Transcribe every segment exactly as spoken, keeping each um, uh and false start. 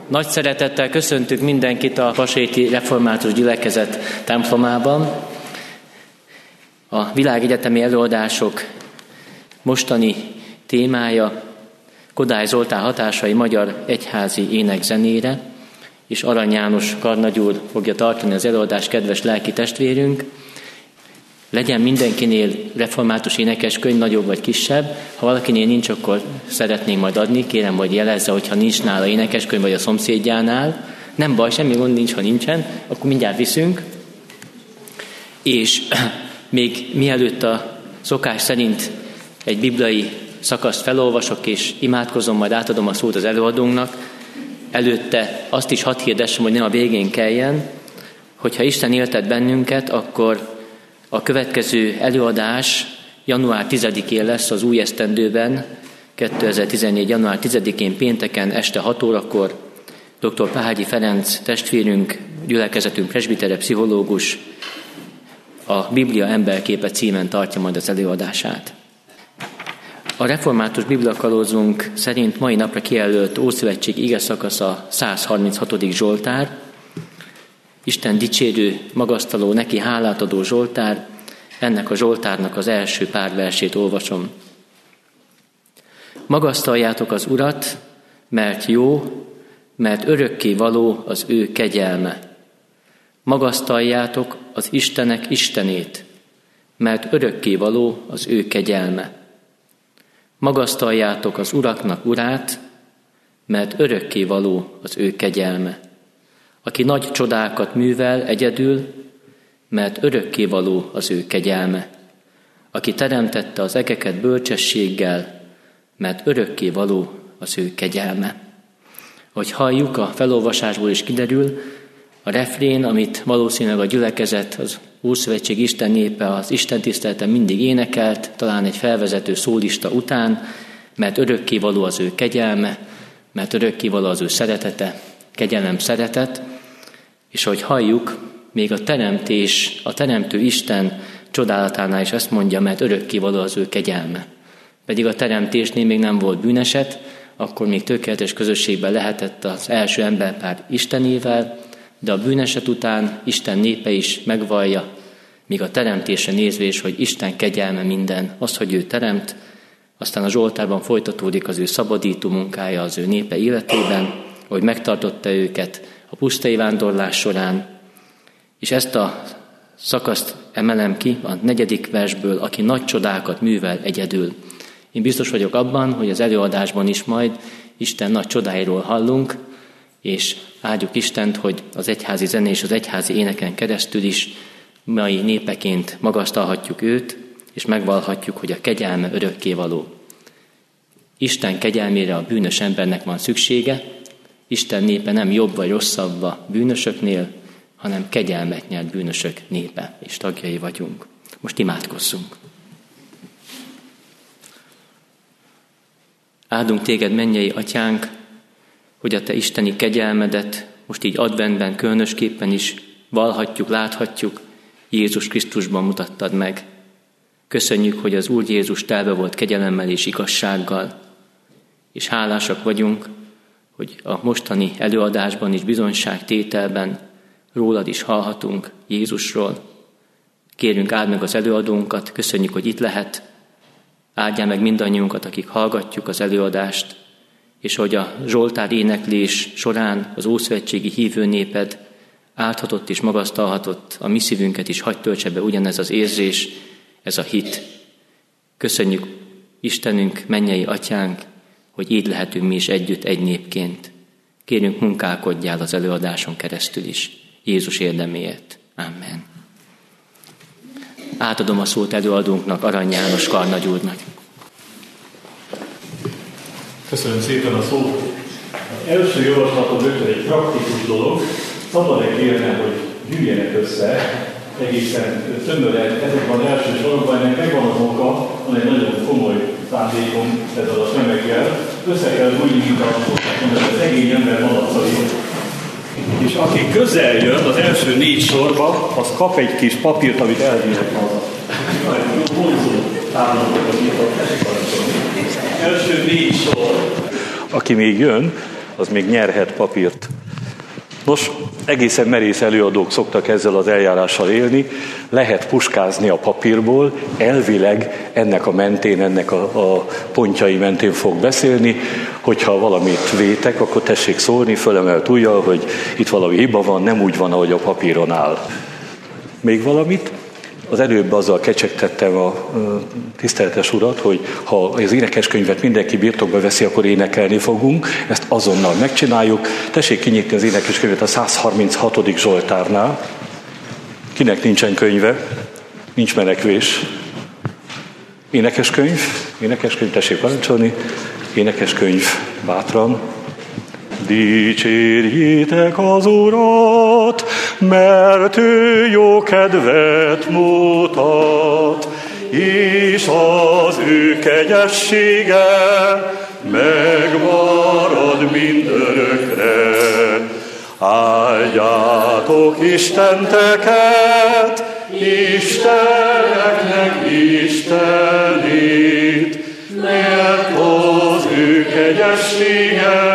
Nagy szeretettel köszöntük mindenkit a Pasréti Református Gyülekezet templomában. A világegyetemi előadások mostani témája Kodály Zoltán hatásai magyar egyházi énekzenére, és Arany János karnagy úr fogja tartani az előadást, kedves lelki testvérünk. Legyen mindenkinél református énekeskönyv, nagyobb vagy kisebb. Ha valakinél nincs, akkor szeretném majd adni. Kérem, hogy jelezze, hogyha nincs nála énekeskönyv, vagy a szomszédjánál. Nem baj, semmi gond nincs, ha nincsen, akkor mindjárt viszünk. És még mielőtt a szokás szerint egy bibliai szakaszt felolvasok, és imádkozom, majd átadom a szót az előadónknak, előtte azt is hadd hirdessem, hogy nem a végén kelljen, hogyha Isten éltet bennünket, akkor a következő előadás január tizedikén lesz az új esztendőben, kétezer-tizennégy. január tizedikén pénteken este hat órakor dr. Páhágyi Ferenc testvérünk, gyülekezetünk presbitere, pszichológus a Biblia emberképe címen tartja majd az előadását. A református bibliakalózunk szerint mai napra kijelölt Ószövetség ige szakasza száz harminchatodik Zsoltár, Isten dicsérő, magasztaló, neki hálát adó Zsoltár. Ennek a Zsoltárnak az első pár versét olvasom. Magasztaljátok az Urat, mert jó, mert örökké való az ő kegyelme. Magasztaljátok az Istenek Istenét, mert örökké való az ő kegyelme. Magasztaljátok az Uraknak Urát, mert örökké való az ő kegyelme. Aki nagy csodákat művel egyedül, mert örökké való az ő kegyelme. Aki teremtette az egeket bölcsességgel, mert örökké való az ő kegyelme. Ahogy halljuk, a felolvasásból is kiderül, a refrén, amit valószínűleg a gyülekezet, az Ószövetség Isten népe az Isten tiszteleten mindig énekelt, talán egy felvezető szólista után, mert örökké való az ő kegyelme, mert örökké való az ő szeretete, kegyelem, szeretet, és ahogy halljuk, még a teremtés, a teremtő Isten csodálatánál is ezt mondja, mert örökké való az ő kegyelme. Pedig a teremtésnél még nem volt bűneset, akkor még tökéletes közösségben lehetett az első emberpár Istenével, de a bűneset után Isten népe is megvallja, míg a teremtésre nézvés, hogy Isten kegyelme minden, az, hogy ő teremt, aztán a Zsoltárban folytatódik az ő szabadító munkája az ő népe életében, hogy megtartotta őket a pusztai vándorlás során, és ezt a szakaszt emelem ki a negyedik versből, aki nagy csodákat művel egyedül. Én biztos vagyok abban, hogy az előadásban is majd Isten nagy csodáiról hallunk, és áldjuk Istent, hogy az egyházi zene és az egyházi éneken keresztül is mai népeként magasztalhatjuk őt, és megvallhatjuk, hogy a kegyelme örökké való. Isten kegyelmére a bűnös embernek van szüksége, Isten népe nem jobb vagy rosszabb a bűnösöknél, hanem kegyelmet nyert bűnösök népe, és tagjai vagyunk. Most imádkozzunk. Áldunk téged, mennyei atyánk, hogy a te isteni kegyelmedet most így adventben különösképpen is vallhatjuk, láthatjuk, Jézus Krisztusban mutattad meg. Köszönjük, hogy az Úr Jézus telve volt kegyelemmel és igazsággal, és hálásak vagyunk, hogy a mostani előadásban is bizonyságtételben rólad is hallhatunk, Jézusról. Kérünk, áld meg az előadónkat, köszönjük, hogy itt lehet. Áldjál meg mindannyiunkat, akik hallgatjuk az előadást, és hogy a Zsoltár éneklés során az ószövetségi hívő néped áldhatott és magasztalhatott, a mi szívünket is hadd töltse be ugyanez az érzés, ez a hit. Köszönjük, Istenünk, mennyei atyánk, hogy így lehetünk mi is együtt egy népként. Kérünk, munkálkodjál az előadáson keresztül is, Jézus érdeméért. Amen. Átadom a szót előadónknak, Arany János karnagy úrnak. Köszönöm szépen a szót. Az első javaslatom rögtön egy praktikus dolog. Szabad-e kérnem, hogy gyűjjenek össze egészen tömören ezekben az első sorokban, ennek megvan az oka, van egy nagyon komoly szándékom ezzel a tömeggel. Össze kell gyűjni, mint az szegény ember malacai. És aki közel jön az első négy sorba, az kap egy kis papírt, amit elvihet haza. Jó vonzó táblatokat nyitott, első négy sor. Aki még jön, az még nyerhet papírt. Nos, egészen merész előadók szoktak ezzel az eljárással élni, lehet puskázni a papírból, elvileg ennek a mentén, ennek a, a pontjai mentén fog beszélni, hogyha valamit vétek, akkor tessék szólni, fölemelt ujjal, hogy itt valami hiba van, nem úgy van, ahogy a papíron áll. Még valamit? Az előbb azzal kecsegtettem a tiszteletes urat, hogy ha az énekeskönyvet mindenki birtokba veszi, akkor énekelni fogunk. Ezt azonnal megcsináljuk. Tessék kinyitni az énekeskönyvet a száz harminchatodik Zsoltárnál. Kinek nincsen könyve? Nincs menekvés. Énekeskönyv? Énekeskönyv, tessék parancsolni. Énekeskönyv, bátran. Dicsérjétek az Urat, mert ő jó kedvet mutat, és az ő kegyessége megmarad mindörökre. Áldjátok Istenteket, Isteneknek Istenét, mert az ő kegyessége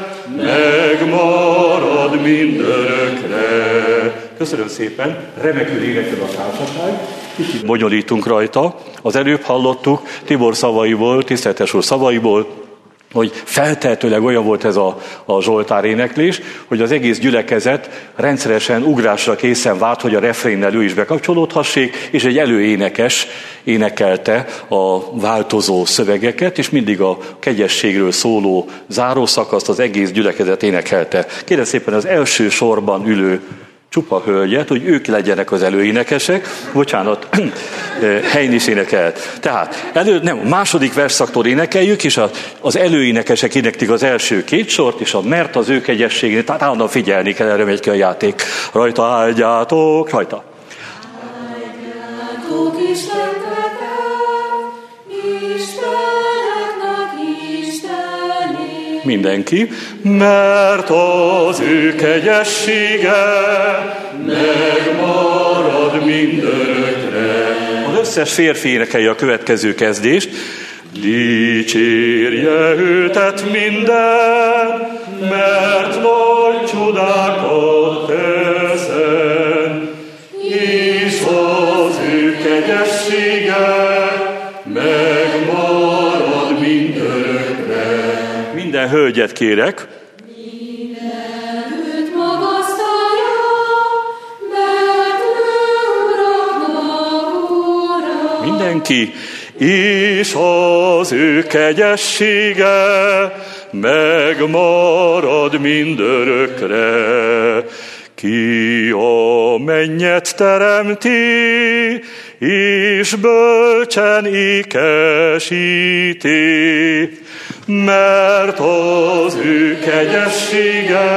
megmarad mindörökre. Köszönöm szépen, remekül énekel a társaság. Kicsit bonyolítunk rajta. Az előbb hallottuk Tibor szavaiból, tiszteletes úr szavaiból, hogy feltehetőleg olyan volt ez a, a Zsoltár éneklés, hogy az egész gyülekezet rendszeresen ugrásra készen várt, hogy a refrénnel ő is bekapcsolódhassék, és egy előénekes énekelte a változó szövegeket, és mindig a kegyességről szóló zárószakaszt az egész gyülekezet énekelte. Kérem szépen az első sorban ülő csupa hölgyet, hogy ők legyenek az előénekesek. Bocsánat, helyen is énekelt. Tehát elő, nem, második versszaktól énekeljük, és az előénekesek éneklik az első két sort, és a mert az ő kegyességét, tehát állandóan figyelni kell, erre megy ki a játék. Rajta áldjátok, rajta. Áldjátok Istenteket, Isteneknek Istenét. Mindenki, mert az ő kegyessége megmarad mindörökre. Az összes férfi énekelje a következő kezdést. Dicsérje őtet minden, mert nagy csodákat teszen, és az ő kegyessége megmarad mindörökre. Minden hölgyet kérek. Mindenütt magasztalja, mert ő uraknak ura. Mindenki. És az ő kegyessége megmarad mindörökre. Ki a mennyet teremti, és bölcsen ékesíti, mert az ő kegyessége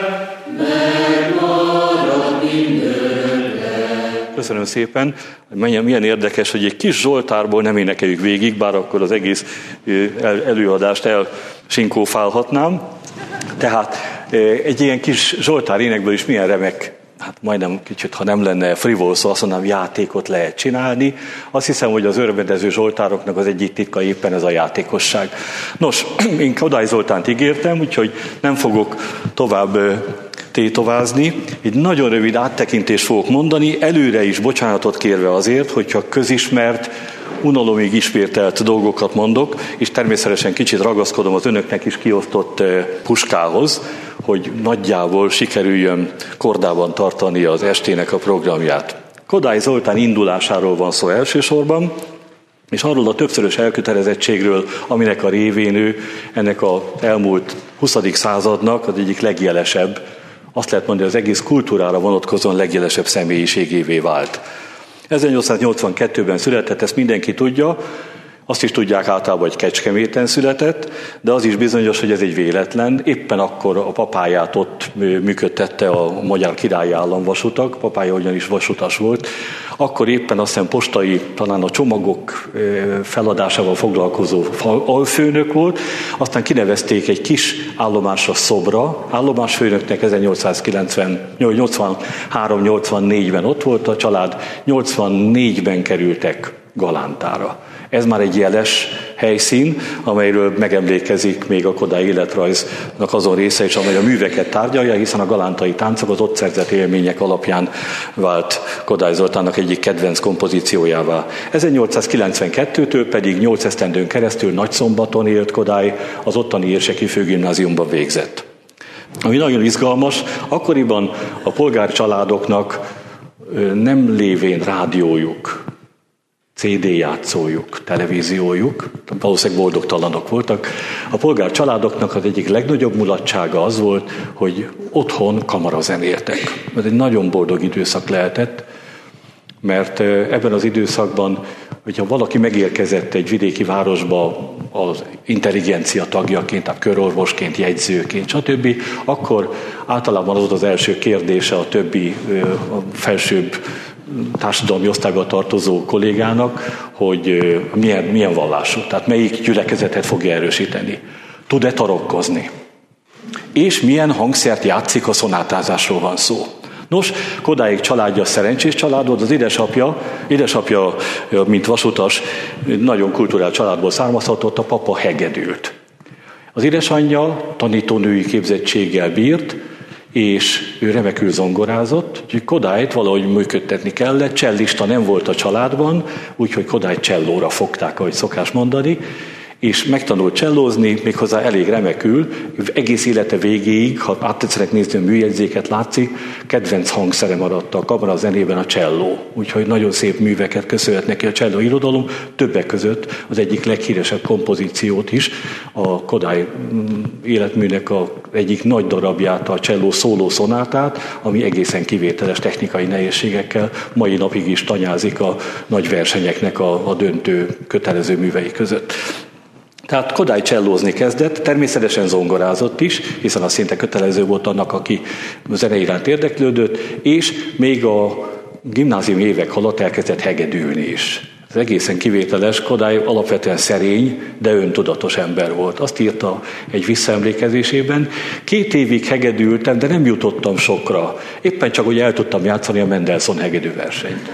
megmarad mindörökre. Köszönöm szépen. Milyen érdekes, hogy egy kis Zsoltárból nem énekeljük végig, bár akkor az egész előadást elsinkófálhatnám. Tehát egy ilyen kis Zsoltár énekből is milyen remek, hát majdnem kicsit, ha nem lenne frivol szó, azt mondanám, játékot lehet csinálni. Azt hiszem, hogy az örvendező Zsoltároknak az egyik titka éppen ez a játékosság. Nos, én Kodály Zoltánt ígértem, úgyhogy nem fogok tovább tétovázni. Egy nagyon rövid áttekintést fogok mondani, előre is bocsánatot kérve azért, hogyha közismert, unalomig ismételt dolgokat mondok, és természetesen kicsit ragaszkodom az önöknek is kiosztott puskához, hogy nagyjából sikerüljön kordában tartani az estének a programját. Kodály Zoltán indulásáról van szó elsősorban, és arról a többszörös elkötelezettségről, aminek a révén ő ennek az elmúlt huszadik századnak az egyik legjelesebb, azt lehet mondani, az egész kultúrára vonatkozóan legjelesebb személyiségévé vált. ezernyolcszáznyolcvankettőben született, ezt mindenki tudja, azt is tudják általában, hogy Kecskeméten született, de az is bizonyos, hogy ez egy véletlen. Éppen akkor a papáját ott működtette a Magyar Királyi Államvasutak, papája ugyanis vasutas volt. Akkor éppen azt hiszem postai, talán a csomagok feladásával foglalkozó alfőnök volt, aztán kinevezték egy kis állomásra Szobra. Állomásfőnöknek ezernyolcszáznyolcvanhárom nyolcvannégyben ott volt a család, nyolcvannégyben kerültek Galántára. Ez már egy jeles helyszín, amelyről megemlékezik még a Kodály életrajznak azon része is, amely a műveket tárgyalja, hiszen a galántai táncok az ott szerzett élmények alapján vált Kodály Zoltánnak egyik kedvenc kompozíciójává. ezernyolcszázkilencvenkettőtől pedig nyolc esztendőn keresztül Nagyszombaton élt Kodály, az ottani érseki főgimnáziumban végzett. Ami nagyon izgalmas, akkoriban a polgárcsaládoknak nem lévén rádiójuk, cé dé játszójuk, televíziójuk, valószínűleg boldogtalanok voltak. A polgárcsaládoknak az egyik legnagyobb mulatsága az volt, hogy otthon kamarazenéltek. Ez egy nagyon boldog időszak lehetett, mert ebben az időszakban, hogyha valaki megérkezett egy vidéki városba az intelligencia tagjaként, tehát körorvosként, jegyzőként, stb., akkor általában az az első kérdése a többi a felsőbb társadalmi osztályba tartozó kollégának, hogy milyen, milyen vallású, tehát melyik gyülekezetet fogja erősíteni. Tud-e tarokkozni? És milyen hangszert játszik, a szonátázásról van szó. Nos, Kodályék családja szerencsés család volt, az édesapja, édesapja, mint vasutas, nagyon kulturált családból származhatott, a papa hegedült. Az édesanyja tanítónői képzettséggel bírt, és ő remekül zongorázott, úgyhogy Kodályt valahogy működtetni kellett, csellista nem volt a családban, úgyhogy Kodályt csellóra fogták, ahogy szokás mondani, és megtanult csellózni, méghozzá elég remekül, egész élete végéig, ha át tetszenek nézni a műjegyzéket, látszik, kedvenc hangszere maradt a kamara zenében a cselló. Úgyhogy nagyon szép műveket köszönhet neki a cselló irodalom, többek között az egyik leghíresebb kompozíciót is, a Kodály életműnek a egyik nagy darabját, a cselló szóló szonátát, ami egészen kivételes technikai nehézségekkel mai napig is tanyázik a nagy versenyeknek a, a döntő kötelező művei között. Tehát Kodály csellózni kezdett, természetesen zongorázott is, hiszen az szinte kötelező volt annak, aki zene iránt érdeklődött, és még a gimnázium évek alatt elkezdett hegedülni is. Ez egészen kivételes, Kodály alapvetően szerény, de öntudatos ember volt. Azt írta egy visszaemlékezésében, két évig hegedültem, de nem jutottam sokra. Éppen csak, hogy el tudtam játszani a Mendelssohn hegedűversenyt.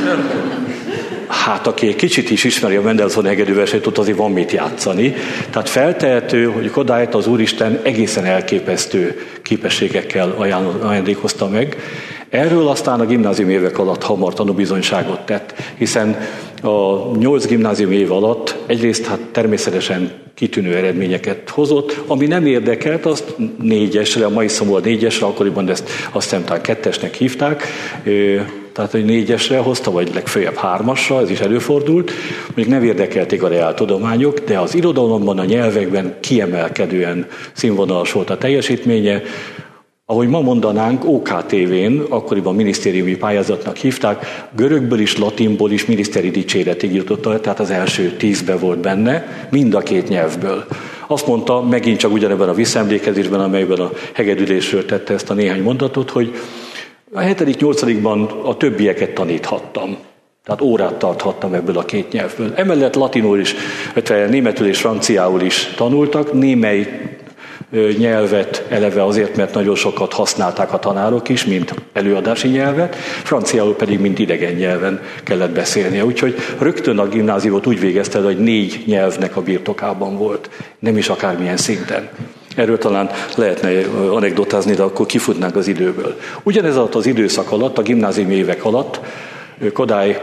Hát, aki egy kicsit is ismeri a Mendelssohn hegedűversenyt, ott azért van mit játszani. Tehát feltehető, hogy Kodályt az Úristen egészen elképesztő képességekkel ajándékozta meg. Erről aztán a gimnázium évek alatt hamar tanúbizonyságot tett, hiszen a nyolc gimnázium év alatt egyrészt hát természetesen kitűnő eredményeket hozott, ami nem érdekelt, azt négyesre, a mai szóval négyesre, akkoriban ezt azt hiszem talán kettesnek hívták, tehát hogy négyesre hozta, vagy legfeljebb hármasra, ez is előfordult, még nem érdekelték a reáltudományok, de az irodalomban, a nyelvekben kiemelkedően színvonalas volt a teljesítménye. Ahogy ma mondanánk, ó ká té vén, akkoriban minisztériumi pályázatnak hívták, görögből is, latinból is miniszteri dicséretig jutott, tehát az első tízbe volt benne, mind a két nyelvből. Azt mondta, megint csak ugyanebben a visszaemlékezésben, amelyben a hegedülésről tette ezt a néhány mondatot, hogy a hetedik, nyolcadikban a többieket taníthattam. Tehát órát tarthattam ebből a két nyelvből. Emellett latinul is, németül és franciául is tanultak, némely nyelvet eleve azért, mert nagyon sokat használták a tanárok is, mint előadási nyelvet, franciául pedig, mint idegen nyelven kellett beszélnie. Úgyhogy rögtön a gimnáziumot úgy végezte, hogy négy nyelvnek a birtokában volt, nem is akármilyen szinten. Erről talán lehetne anekdotázni, de akkor kifutnánk az időből. Ugyanez alatt az időszak alatt, a gimnáziumi évek alatt Kodály,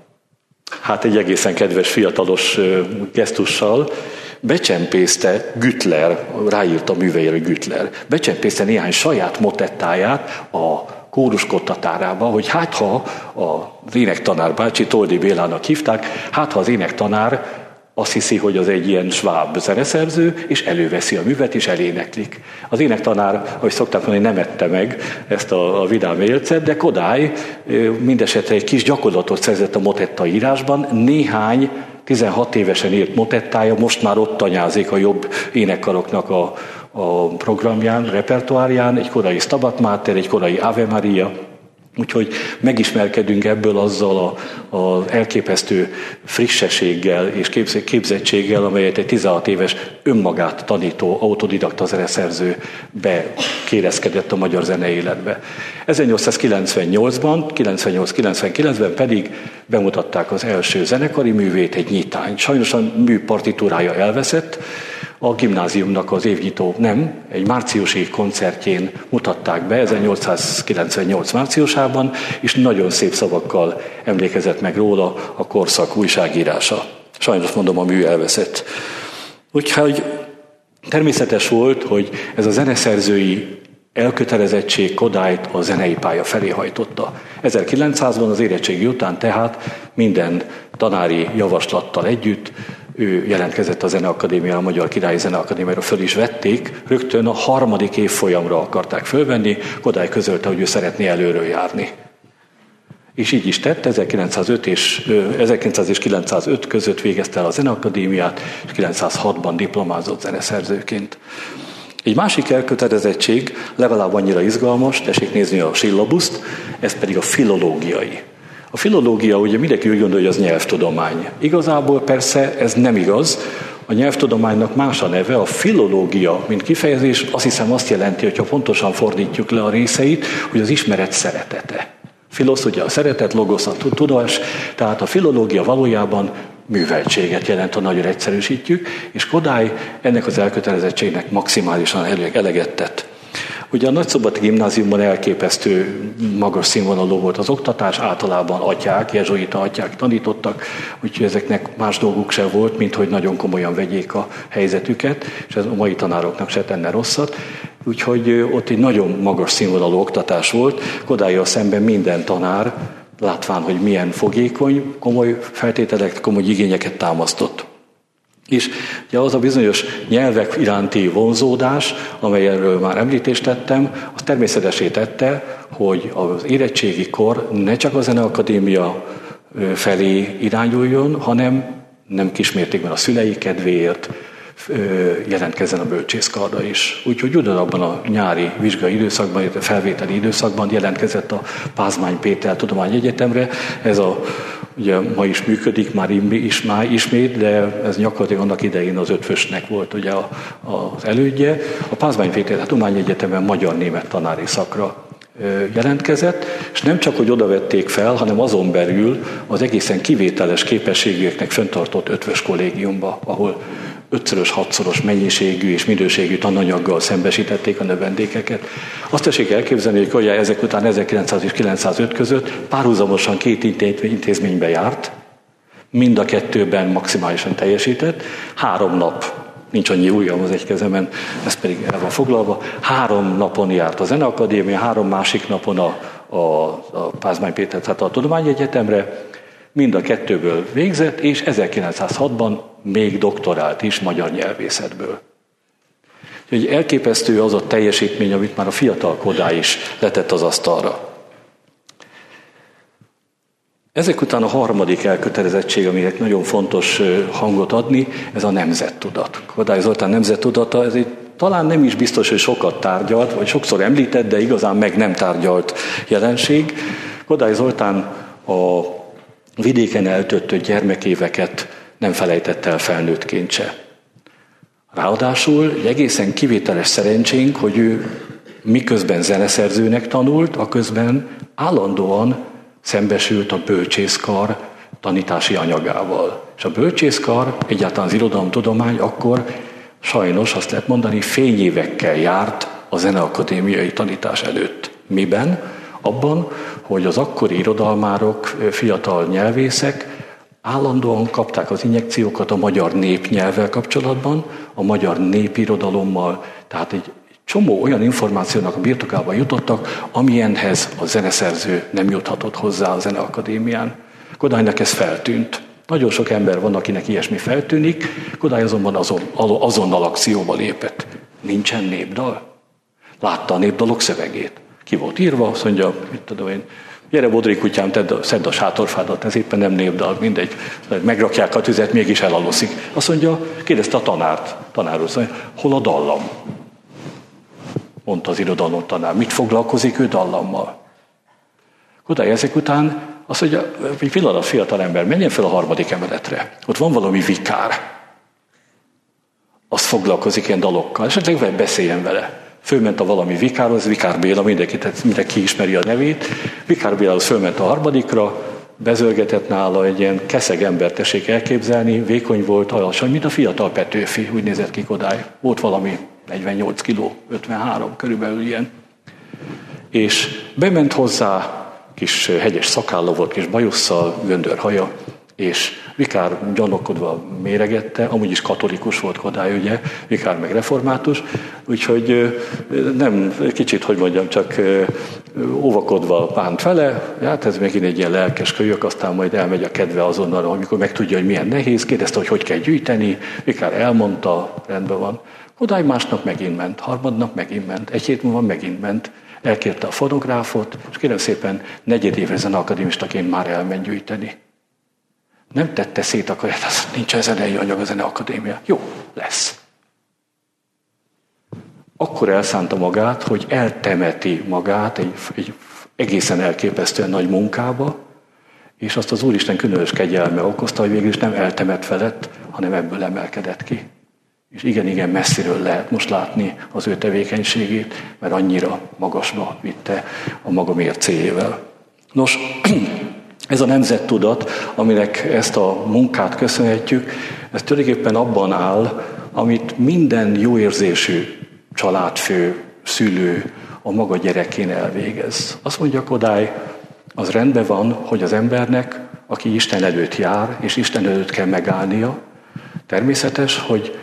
hát egy egészen kedves fiatalos gesztussal becsempészte Güttler, ráírta a műveire Güttler, becsempészte néhány saját motettáját a kóruskottatárába, hogy hát ha az énektanár bácsi, Toldi Bélának hívták, hát ha az énektanár azt hiszi, hogy az egy ilyen sváb zeneszerző, és előveszi a művet, és eléneklik. Az énektanár, ahogy szokták mondani, nem ette meg ezt a, a vidám élcet, de Kodály mindesetre egy kis gyakorlatot szerzett a motetta írásban, néhány tizenhat évesen írt motettája most már ott tanyázik a jobb énekkaroknak a, a programján, repertoárján, egy korai Stabat Mater, egy korai Ave Maria, Úgyhogy megismerkedünk ebből azzal az elképesztő frissességgel és képzettséggel, amelyet egy tizenhat éves önmagát tanító, autodidakta zeneszerző bekérezkedett a magyar zeneéletbe. ezernyolcszázkilencvennyolcban, kilencvennyolc kilencvenkilencben pedig bemutatták az első zenekari művét, egy nyitányt. Sajnos a mű partitúrája elveszett, a gimnáziumnak az évnyitó, nem, egy márciusi koncertjén mutatták be ezernyolcszázkilencvennyolc márciusában, és nagyon szép szavakkal emlékezett meg róla a korszak újságírása. Sajnos mondom, a mű elveszett. Úgyhogy természetes volt, hogy ez a zeneszerzői elkötelezettség Kodályt a zenei pálya felé hajtotta. ezerkilencszázban az érettségi után tehát minden tanári javaslattal együtt ő jelentkezett a Zeneakadémia, a Magyar Királyi Zeneakadémiára, föl is vették, rögtön a harmadik évfolyamra akarták fölvenni, Kodály közölte, hogy ő szeretné előről járni. És így is tett, ezerkilencszázöt és, ezerkilencszáz és kilencszázöt között végezte el a Zeneakadémiát, és kilencszázhatban diplomázott zeneszerzőként. Egy másik elkötelezettség legalább annyira izgalmas, tessék nézni a sillabuszt, ez pedig a filológiai. A filológia, ugye mindenki úgy gondolja, hogy az nyelvtudomány. Igazából persze ez nem igaz. A nyelvtudománynak más a neve, a filológia, mint kifejezés, azt hiszem azt jelenti, hogyha pontosan fordítjuk le a részeit, hogy az ismeret szeretete. Filosz ugye a szeretet, logosz a tudás, tehát a filológia valójában műveltséget jelent, ha nagyon egyszerűsítjük, és Kodály ennek az elkötelezettségnek maximálisan eleget tett. Ugye a Nagyszombathi Gimnáziumban elképesztő magas színvonalú volt az oktatás, általában atyák, jezsuita atyák tanítottak, úgyhogy ezeknek más dolguk se volt, mint hogy nagyon komolyan vegyék a helyzetüket, és ez a mai tanároknak se tenne rosszat. Úgyhogy ott egy nagyon magas színvonalú oktatás volt, Kodállyal szemben minden tanár, látván, hogy milyen fogékony, komoly feltételek, komoly igényeket támasztott. És ugye az a bizonyos nyelvek iránti vonzódás, amelyről már említést tettem, az természetesé tette, hogy az érettségi kor ne csak a Zeneakadémia felé irányuljon, hanem nem kismértékben a szülei kedvéért jelentkezzen a bölcsészkarra is. Úgyhogy ugyanabban a nyári vizsgai időszakban, illetve felvételi időszakban jelentkezett a Pázmány Péter Tudományegyetemre. Ez a, ugye ma is működik, már is, már ismét, de ez gyakorlatilag annak idején az ötvösnek volt ugye a, az elődje. A Pázmány Péter Tudományegyetemen magyar-német tanári szakra jelentkezett, és nem csak, hogy oda vették fel, hanem azon belül az egészen kivételes képességűeknek fenntartott ötvös kollégiumba, ahol ötszörös, hatszoros mennyiségű és minőségű tananyaggal szembesítették a növendékeket. Azt tessék elképzelni, hogy ezek után ezerkilencszáz és kilencszázöt között párhuzamosan két intézménybe járt, mind a kettőben maximálisan teljesített, három nap, nincs annyi ujjam az egy kezemen, ez pedig el van foglalva, három napon járt a Zeneakadémia, három másik napon a, a, a Pázmány Péter, tehát a Tudományegyetemre, mind a kettőből végzett, és ezerkilencszázhatban még doktorált is magyar nyelvészetből. Úgyhogy elképesztő az a teljesítmény, amit már a fiatal Kodály is letett az asztalra. Ezek után a harmadik elkötelezettség, aminek nagyon fontos hangot adni, ez a nemzettudat. Kodály Zoltán nemzettudata, ez egy talán nem is biztos, hogy sokat tárgyalt, vagy sokszor említett, de igazán meg nem tárgyalt jelenség. Kodály Zoltán a vidéken eltöltött gyermekéveket nem felejtett el felnőttként se. Ráadásul egy egészen kivételes szerencsénk, hogy ő miközben zeneszerzőnek tanult, aközben állandóan szembesült a bölcsészkar tanítási anyagával. És a bölcsészkar, egyáltalán az irodalomtudomány akkor sajnos azt lehet mondani, fényévekkel járt a zeneakadémiai tanítás előtt. Miben? Abban, hogy az akkori irodalmárok, fiatal nyelvészek állandóan kapták az injekciókat a magyar népnyelvvel kapcsolatban, a magyar népirodalommal, tehát egy csomó olyan információnak a birtokába jutottak, amilyenhez a zeneszerző nem juthatott hozzá a Zeneakadémián. Kodálynak ez feltűnt. Nagyon sok ember van, akinek ilyesmi feltűnik, Kodály azonban azon, azonnal akcióba lépett. Nincsen népdal? Látta a népdalok szövegét. Ki volt írva, azt mondja, mit tudom én, gyere Bodri kutyám, tedd a, szedd a sátorfádat, ez éppen nem népdal, mindegy, megrakják a tüzet, mégis elaluszik. Azt mondja, kérdezte a tanárt, tanár úr, mondja, hol a dallam? Mondta az irodalom tanár, mit foglalkozik ő dallammal? Kodály ezek után azt mondja, egy pillanat, fiatal ember, menjen fel a harmadik emeletre. Ott van valami vikár. Azt foglalkozik ilyen dalokkal, és esetleg beszéljen vele. Fölment a valami vikárhoz, Vikár Béla, mindenki, mindenki ismeri a nevét. Vikár Bélához fölment a harmadikra, bezörgetett nála egy ilyen keszeg embert, tessék elképzelni, vékony volt, alacsony, mint a fiatal Petőfi, úgy nézett ki Kodály. Volt valami negyvennyolc kiló, ötvenhárom, körülbelül ilyen. És bement hozzá, kis hegyes szakálla volt, kis bajusszal, göndör haja, és Vikár gyanakodva méregette, amúgy is katolikus volt Kodály, ugye, Vikár meg református, úgyhogy nem kicsit, hogy mondjam, csak óvakodva pánt fele, hát ez megint egy ilyen lelkes kölyök, aztán majd elmegy a kedve azonnal, amikor megtudja, hogy milyen nehéz, kérdezte, hogy hogy kell gyűjteni, Vikár elmondta, rendben van. Kodály másnap megint ment, harmadnap megint ment, egy hét múlva megint ment, elkérte a fotográfot, és kérem szépen, negyedévre zeneakadémistaként már elment gyűjteni. Nem tette szét a kaját, az nincs a zenei anyag a Zeneakadémia. Jó, lesz. Akkor elszánta magát, hogy eltemeti magát egy, egy egészen elképesztően nagy munkába, és azt az Úristen különös kegyelme okozta, hogy végül is nem eltemet felett, hanem ebből emelkedett ki. És igen-igen messziről lehet most látni az ő tevékenységét, mert annyira magasba vitte a maga mércéjével. Nos, ez a nemzettudat, aminek ezt a munkát köszönhetjük, ez tulajdonképpen abban áll, amit minden jóérzésű családfő, szülő a maga gyerekén elvégez. Azt mondja Kodály, az rendben van, hogy az embernek, aki Isten előtt jár, és Isten előtt kell megállnia, természetes, hogy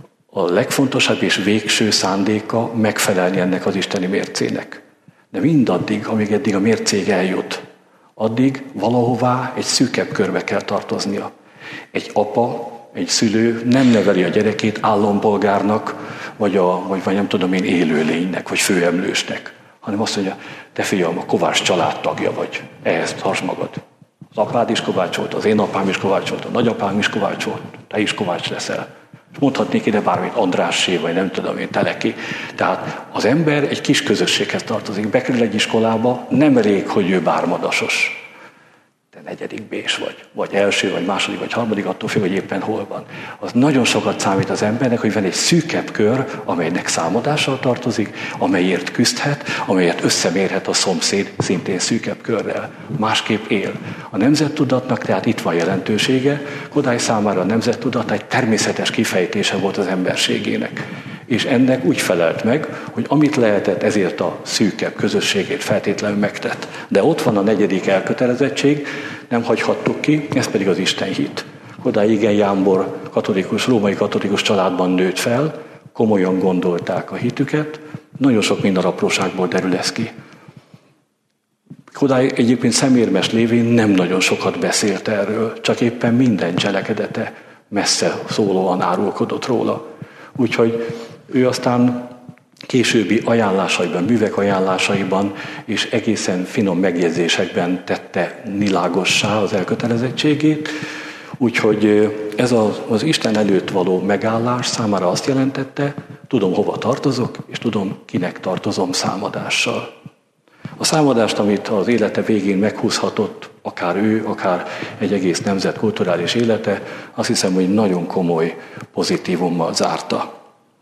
a legfontosabb és végső szándéka megfelelni ennek az isteni mércének. De mindaddig, amíg eddig a mércéig eljut, addig valahová egy szűkebb körbe kell tartoznia. Egy apa, egy szülő nem neveli a gyerekét állampolgárnak, vagy, a, vagy, vagy nem tudom én élőlénynek, vagy főemlősnek, hanem azt mondja, te fiam, a Kovács családtagja vagy, ehhez tarts magad. Az apád is Kovács volt, az én apám is Kovács volt, a nagyapám is Kovács volt, te is Kovács leszel. És mondhatnék ide bármit, Andrássé, vagy nem tudom én, Teleki. Tehát az ember egy kis közösséghez tartozik, bekerül egy iskolába, nem elég, hogy ő bármadasos. Te negyedik bés vagy, vagy első, vagy második, vagy harmadik, attól függ, hogy éppen hol van. Az nagyon sokat számít az embernek, hogy van egy szűkebb kör, amelynek számadással tartozik, amelyért küzdhet, amelyet összemérhet a szomszéd szintén szűkebb körrel. Másképp él. A nemzettudatnak tehát itt van jelentősége. Kodály számára a nemzettudat egy természetes kifejtése volt az emberségének. És ennek úgy felelt meg, hogy amit lehetett, ezért a szűkebb közösségét feltétlenül megtett. De ott van a negyedik elkötelezettség, nem hagyhattuk ki, ez pedig az istenhit. Kodály igen jámbor katolikus, római katolikus családban nőtt fel, komolyan gondolták a hitüket, nagyon sok minden apróságból derül ez ki. Kodály egyébként szemérmes lévén nem nagyon sokat beszélt erről, csak éppen minden cselekedete messze szólóan árulkodott róla. Úgyhogy ő aztán későbbi ajánlásaiban, művek ajánlásaiban és egészen finom megjegyzésekben tette világossá az elkötelezettségét. Úgyhogy ez az, az Isten előtt való megállás számára azt jelentette, tudom hova tartozok, és tudom kinek tartozom számadással. A számadást, amit az élete végén meghúzhatott, akár ő, akár egy egész nemzet kulturális élete, azt hiszem, hogy nagyon komoly pozitívummal zárta.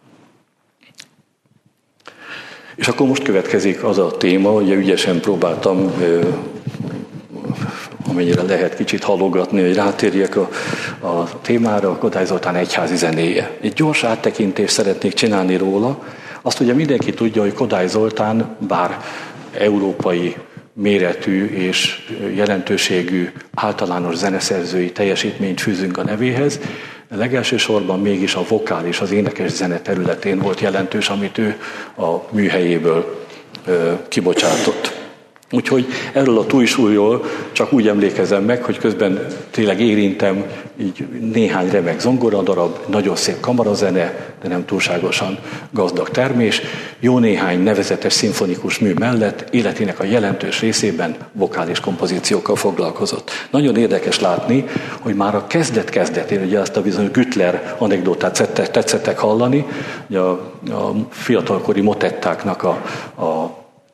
És akkor most következik az a téma, ugye ügyesen próbáltam, amennyire lehet kicsit halogatni, hogy rátérjek a, a témára, Kodály Zoltán egyházi zenéje. Egy gyors áttekintést szeretnék csinálni róla. Azt ugye mindenki tudja, hogy Kodály Zoltán, bár európai méretű és jelentőségű általános zeneszerzői teljesítményt fűzünk a nevéhez, de legelsősorban mégis a vokális, az énekes zene területén volt jelentős, amit ő a műhelyéből ö, kibocsátott. Úgyhogy erről a túlsúlyról csak úgy emlékezem meg, hogy közben tényleg érintem így néhány remek zongoradarab, nagyon szép kamarazene, de nem túlságosan gazdag termés, jó néhány nevezetes szimfonikus mű mellett életének a jelentős részében vokális kompozíciókkal foglalkozott. Nagyon érdekes látni, hogy már a kezdet-kezdetén, ugye ezt a bizonyos Güttler anekdotát tetszettek hallani, hogy a, a fiatalkori motettáknak a, a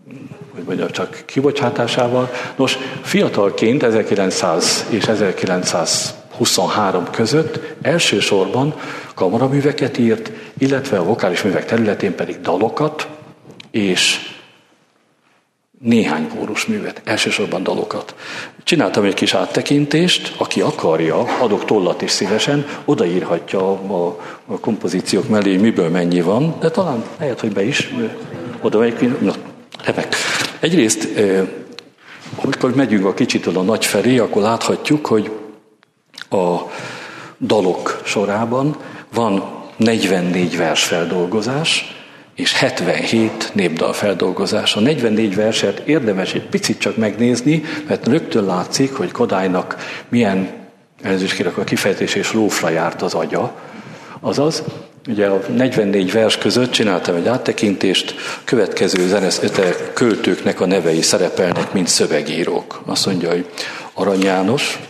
hogy mondjam, csak kibocsátásával. Nos, fiatalként ezerkilencszáz és ezerkilencszázhuszonhárom között elsősorban kamaraműveket írt, illetve a vokális művek területén pedig dalokat és néhány kórusművet, elsősorban dalokat. Csináltam egy kis áttekintést, aki akarja, adok tollat is szívesen, odaírhatja a, a kompozíciók mellé, miből mennyi van, de talán lehet, hogy be is, oda megyünk, na, remek. Egyrészt, amikor megyünk a kicsitől a nagy felé, akkor láthatjuk, hogy a dalok sorában van negyvennégy versfeldolgozás, és hetvenhét népdalfeldolgozás. A negyvennégy verset érdemes egy picit csak megnézni, mert rögtön látszik, hogy Kodálynak milyen, elnézést kérek a kifejezés, és lófra járt az agya. Azaz, ugye a negyvennégy vers között csináltam egy áttekintést, következő zeneszete költőknek a nevei szerepelnek, mint szövegírók. Azt mondja, hogy Arany János,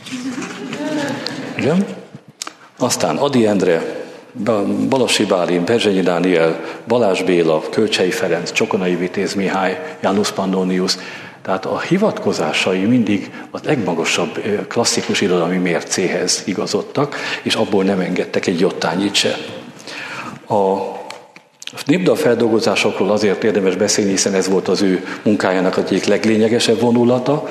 igen? Aztán Ady Endre, Balassi Bálint, Berzsenyi Dániel, Balázs Béla, Kölcsey Ferenc, Csokonai Vitéz Mihály, Janus Pannonius. Tehát a hivatkozásai mindig a legmagasabb klasszikus irodalmi mércéhez igazodtak, és abból nem engedtek egy jottányit se. A népdalfeldolgozásokról azért érdemes beszélni, hiszen ez volt az ő munkájának egyik leglényegesebb vonulata.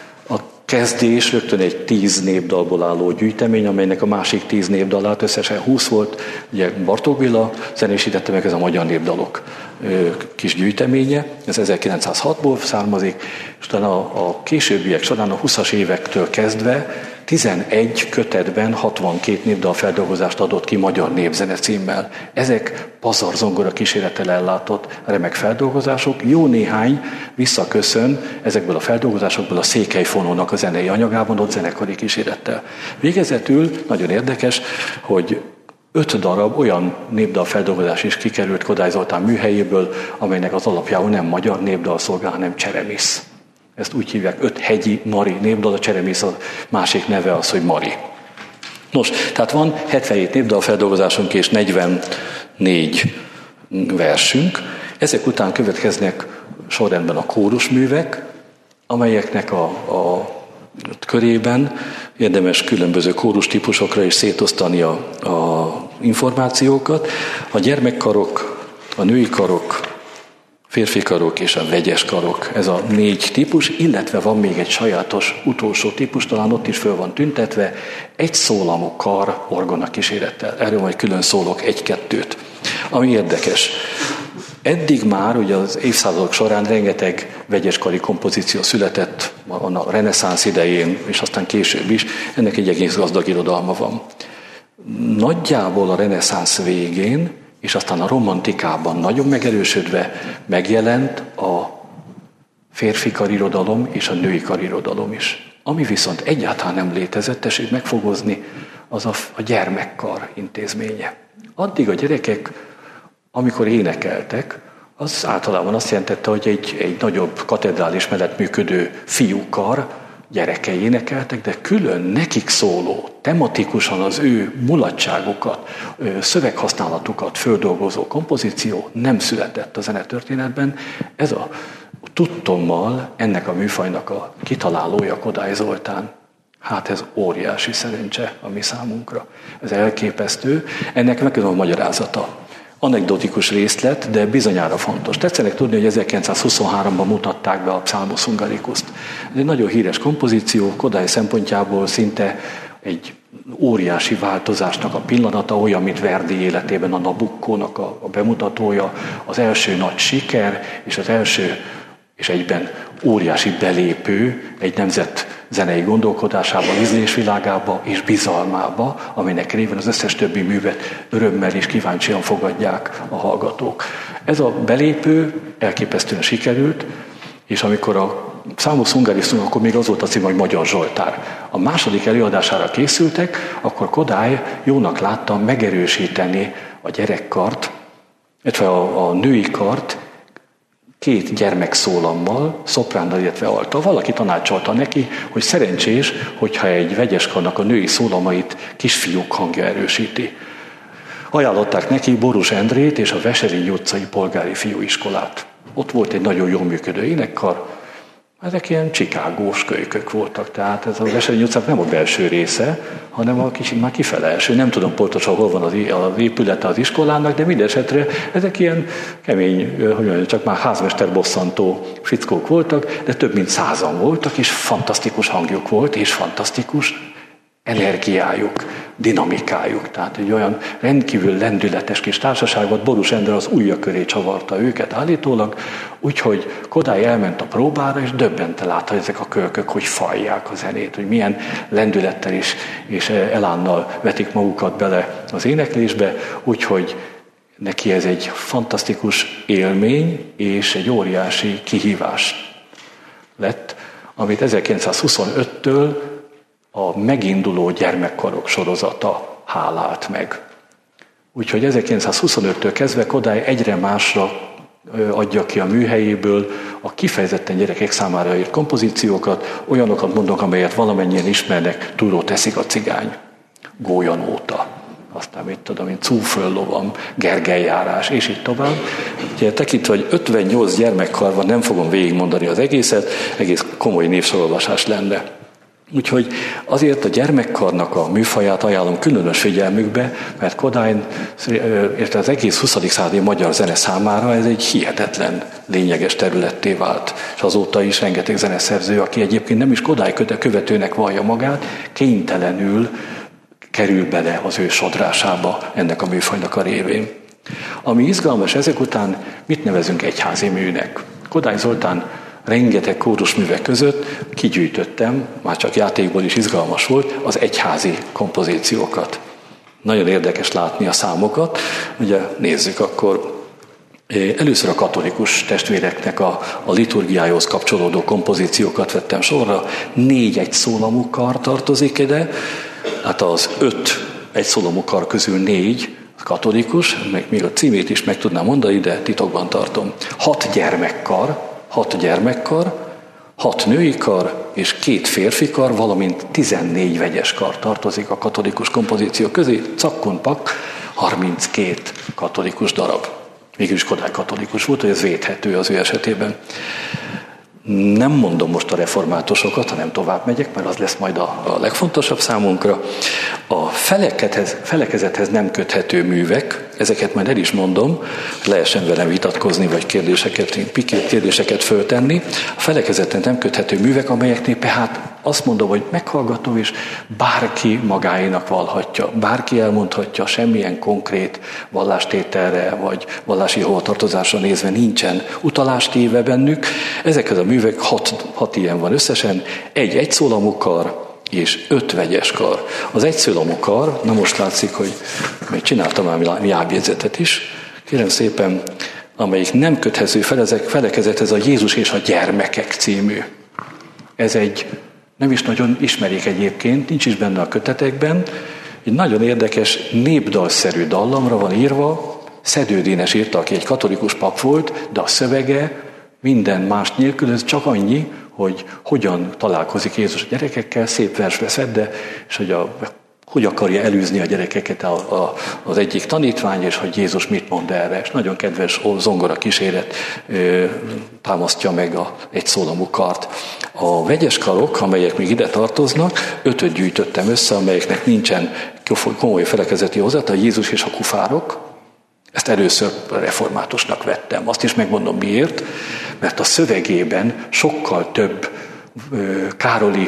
Kezdés rögtön egy tíz népdalból álló gyűjtemény, amelynek a másik tíz népdalát összesen húsz volt. Ugye Bartók Béla zenésítette meg, ez a magyar népdalok kis gyűjteménye, ez ezerkilencszázhatból származik, és utána a későbbiek során a huszas évektől kezdve tizenegy kötetben hatvankét népdalfeldolgozást adott ki magyar népzene címmel. Ezek pazarzongora kísérettel ellátott remek feldolgozások, jó néhány visszaköszön ezekből a feldolgozásokból a Székelyfonónak a zenei anyagában, ott zenekari kísérettel. Végezetül nagyon érdekes, hogy öt darab olyan népdalfeldolgozás is kikerült Kodály Zoltán műhelyéből, amelynek az alapjául nem magyar népdal szolgál, hanem cseremisz. Ezt úgy hívják, öt hegyi Mari népdal, a cseremisz a másik neve az, hogy Mari. Nos, tehát van hetvenhét népdalfeldolgozásunk és negyvennégy versünk. Ezek után következnek sorrendben a kórusművek, amelyeknek a, a körében érdemes különböző kórus típusokra is szétosztani a, a információkat. A gyermekkarok, a női karok, férfi karok és a vegyes karok, ez a négy típus, illetve van még egy sajátos utolsó típus, talán ott is föl van tüntetve, egy szólamú kar orgona kísérettel. Erről majd külön szólok egy-kettőt. Ami érdekes. Eddig már ugye az évszázadok során rengeteg vegyeskari kompozíció született a reneszánsz idején, és aztán később is. Ennek egy egész gazdag irodalma van. Nagyjából a reneszánsz végén, és aztán a romantikában nagyon megerősödve megjelent a férfi karirodalom és a női karirodalom is. Ami viszont egyáltalán nem létezett, tessék megfogozni, az a, a gyermekkar intézménye. Addig a gyerekek, amikor énekeltek, az általában azt jelentette, hogy egy, egy nagyobb katedrális mellett működő fiúkar gyerekei énekeltek, de külön nekik szóló, tematikusan az ő mulatságukat, szöveghasználatukat földolgozó kompozíció nem született a zenetörténetben. Ez a tudtommal ennek a műfajnak a kitalálója Kodály Zoltán. Hát ez óriási szerencse a mi számunkra. Ez elképesztő. Ennek megvan a magyarázata. Anekdotikus részlet, de bizonyára fontos. Tetszenek tudni, hogy ezerkilencszázhuszonháromban mutatták be a Psalmus Hungaricust. Ez egy nagyon híres kompozíció, Kodály szempontjából szinte egy óriási változásnak a pillanata, olyan, mint Verdi életében a Nabuccónak a, a bemutatója, az első nagy siker, és az első és egyben óriási belépő egy nemzet zenei gondolkodásába, ízlésvilágába és bizalmába, aminek révén az összes többi művet örömmel és kíváncsian fogadják a hallgatók. Ez a belépő elképesztően sikerült, és amikor a Psalmus Hungaricusnak, akkor még az volt a cím, hogy Magyar Zsoltár. A második előadására készültek, akkor Kodály jónak látta megerősíteni a gyerekkart, illetve a, a női kart, két gyermekszólammal, szopránnal, illetve alta. Valaki tanácsolta neki, hogy szerencsés, hogyha egy vegyeskarnak a női szólamait kisfiúk hangja erősíti. Ajánlották neki Borús Endrét és a Veselényi utcai polgári fiúiskolát. Ott volt egy nagyon jól működő énekkar, ezek ilyen csikágós kölykök voltak, tehát ez a Veselényi utcák nem a belső része, hanem a kicsit már kifele első. Nem tudom pontosan, hol van az épülete az iskolának, de mindesetre ezek ilyen kemény, hogy mondjam, csak már házmester bosszantó fickók voltak, de több mint százan voltak, és fantasztikus hangjuk volt, és fantasztikus energiájuk, dinamikájuk. Tehát egy olyan rendkívül lendületes kis társaság volt, Borús Endre az ujja köré csavarta őket állítólag, úgyhogy Kodály elment a próbára, és döbbenten látta, hogy ezek a kölkök, hogy fajják a zenét, hogy milyen lendülettel és, és elánnal vetik magukat bele az éneklésbe, úgyhogy neki ez egy fantasztikus élmény és egy óriási kihívás lett, amit ezerkilencszázhuszonöttől a meginduló gyermekkarok sorozata hálált meg. Úgyhogy ezerkilencszázhuszonöttől kezdve Kodály egyre másra adja ki a műhelyéből a kifejezetten gyerekek számára írt kompozíciókat, olyanokat mondok, amelyet valamennyien ismernek, Túró teszik a cigány, Gólyanóta, aztán mit tudom én, Cúfölllovam, Gergelyjárás, és így tovább. Ugye tekintve, hogy ötvennyolc gyermekkar van, nem fogom végigmondani az egészet, egész komoly névsorolvasás lenne. Úgyhogy azért a gyermekkarnak a műfaját ajánlom különös figyelmükbe, mert Kodály, érte az egész huszadik századi magyar zene számára ez egy hihetetlen lényeges területté vált. És azóta is rengeteg zeneszerző, aki egyébként nem is Kodály követőnek vallja magát, kénytelenül kerül bele az ő sodrásába ennek a műfajnak a révén. Ami izgalmas ezek után, mit nevezünk egyházi műnek? Kodály Zoltán rengeteg kórusművek között kigyűjtöttem, már csak játékból is izgalmas volt, az egyházi kompozíciókat. Nagyon érdekes látni a számokat. Ugye nézzük akkor. Először a katolikus testvéreknek a, a liturgiájához kapcsolódó kompozíciókat vettem sorra. Négy egyszólamú kar tartozik ide, hát az öt egyszólamú kar közül négy katolikus, meg még a címét is meg tudnám mondani, de titokban tartom. Hat gyermekkar, hat gyermekkar, hat női kar és két férfi kar, valamint tizennégy vegyes kar tartozik a katolikus kompozíció közé. Cakkon-pak harminckét katolikus darab. Mégis Kodály katolikus volt, hogy ez védhető az ő esetében. Nem mondom most a reformátusokat, hanem tovább megyek, mert az lesz majd a, a legfontosabb számunkra. A felekethez, felekezethez nem köthető művek, ezeket majd el is mondom, lehessen velem vitatkozni, vagy kérdéseket, kérdéseket föltenni. A felekezetten nem köthető művek, amelyeknél tehát azt mondom, hogy meghallgató is bárki magáénak vallhatja, bárki elmondhatja, semmilyen konkrét vallástételre, vagy vallási hovatartozásra nézve nincsen utalástéve bennük. Ezekhez a művek hat, hat ilyen van összesen, egy egyszólamú kar, és öt vegyes kar. Az egyszólamú kar, na most látszik, hogy még csináltam már jábjegyzetet is, kérem szépen, amelyik nem köthető felekezethez a Jézus és a gyermekek című. Ez egy, nem is nagyon ismerik egyébként, nincs is benne a kötetekben, egy nagyon érdekes népdalszerű dallamra van írva, Szedő Dénes írta, aki egy katolikus pap volt, de a szövege minden más nélkül, ez csak annyi, hogy hogyan találkozik Jézus a gyerekekkel, szép versbe szedde, és hogy, a, hogy akarja elűzni a gyerekeket a, a, az egyik tanítvány, és hogy Jézus mit mond erre. És nagyon kedves zongora kíséret ö, támasztja meg a egyszólamú kart. A vegyes karok, amelyek még ide tartoznak, ötöt gyűjtöttem össze, amelyeknek nincsen komoly felekezeti hozzá, a Jézus és a kufárok. Ezt először reformátusnak vettem. Azt is megmondom miért, mert a szövegében sokkal több ö, Károli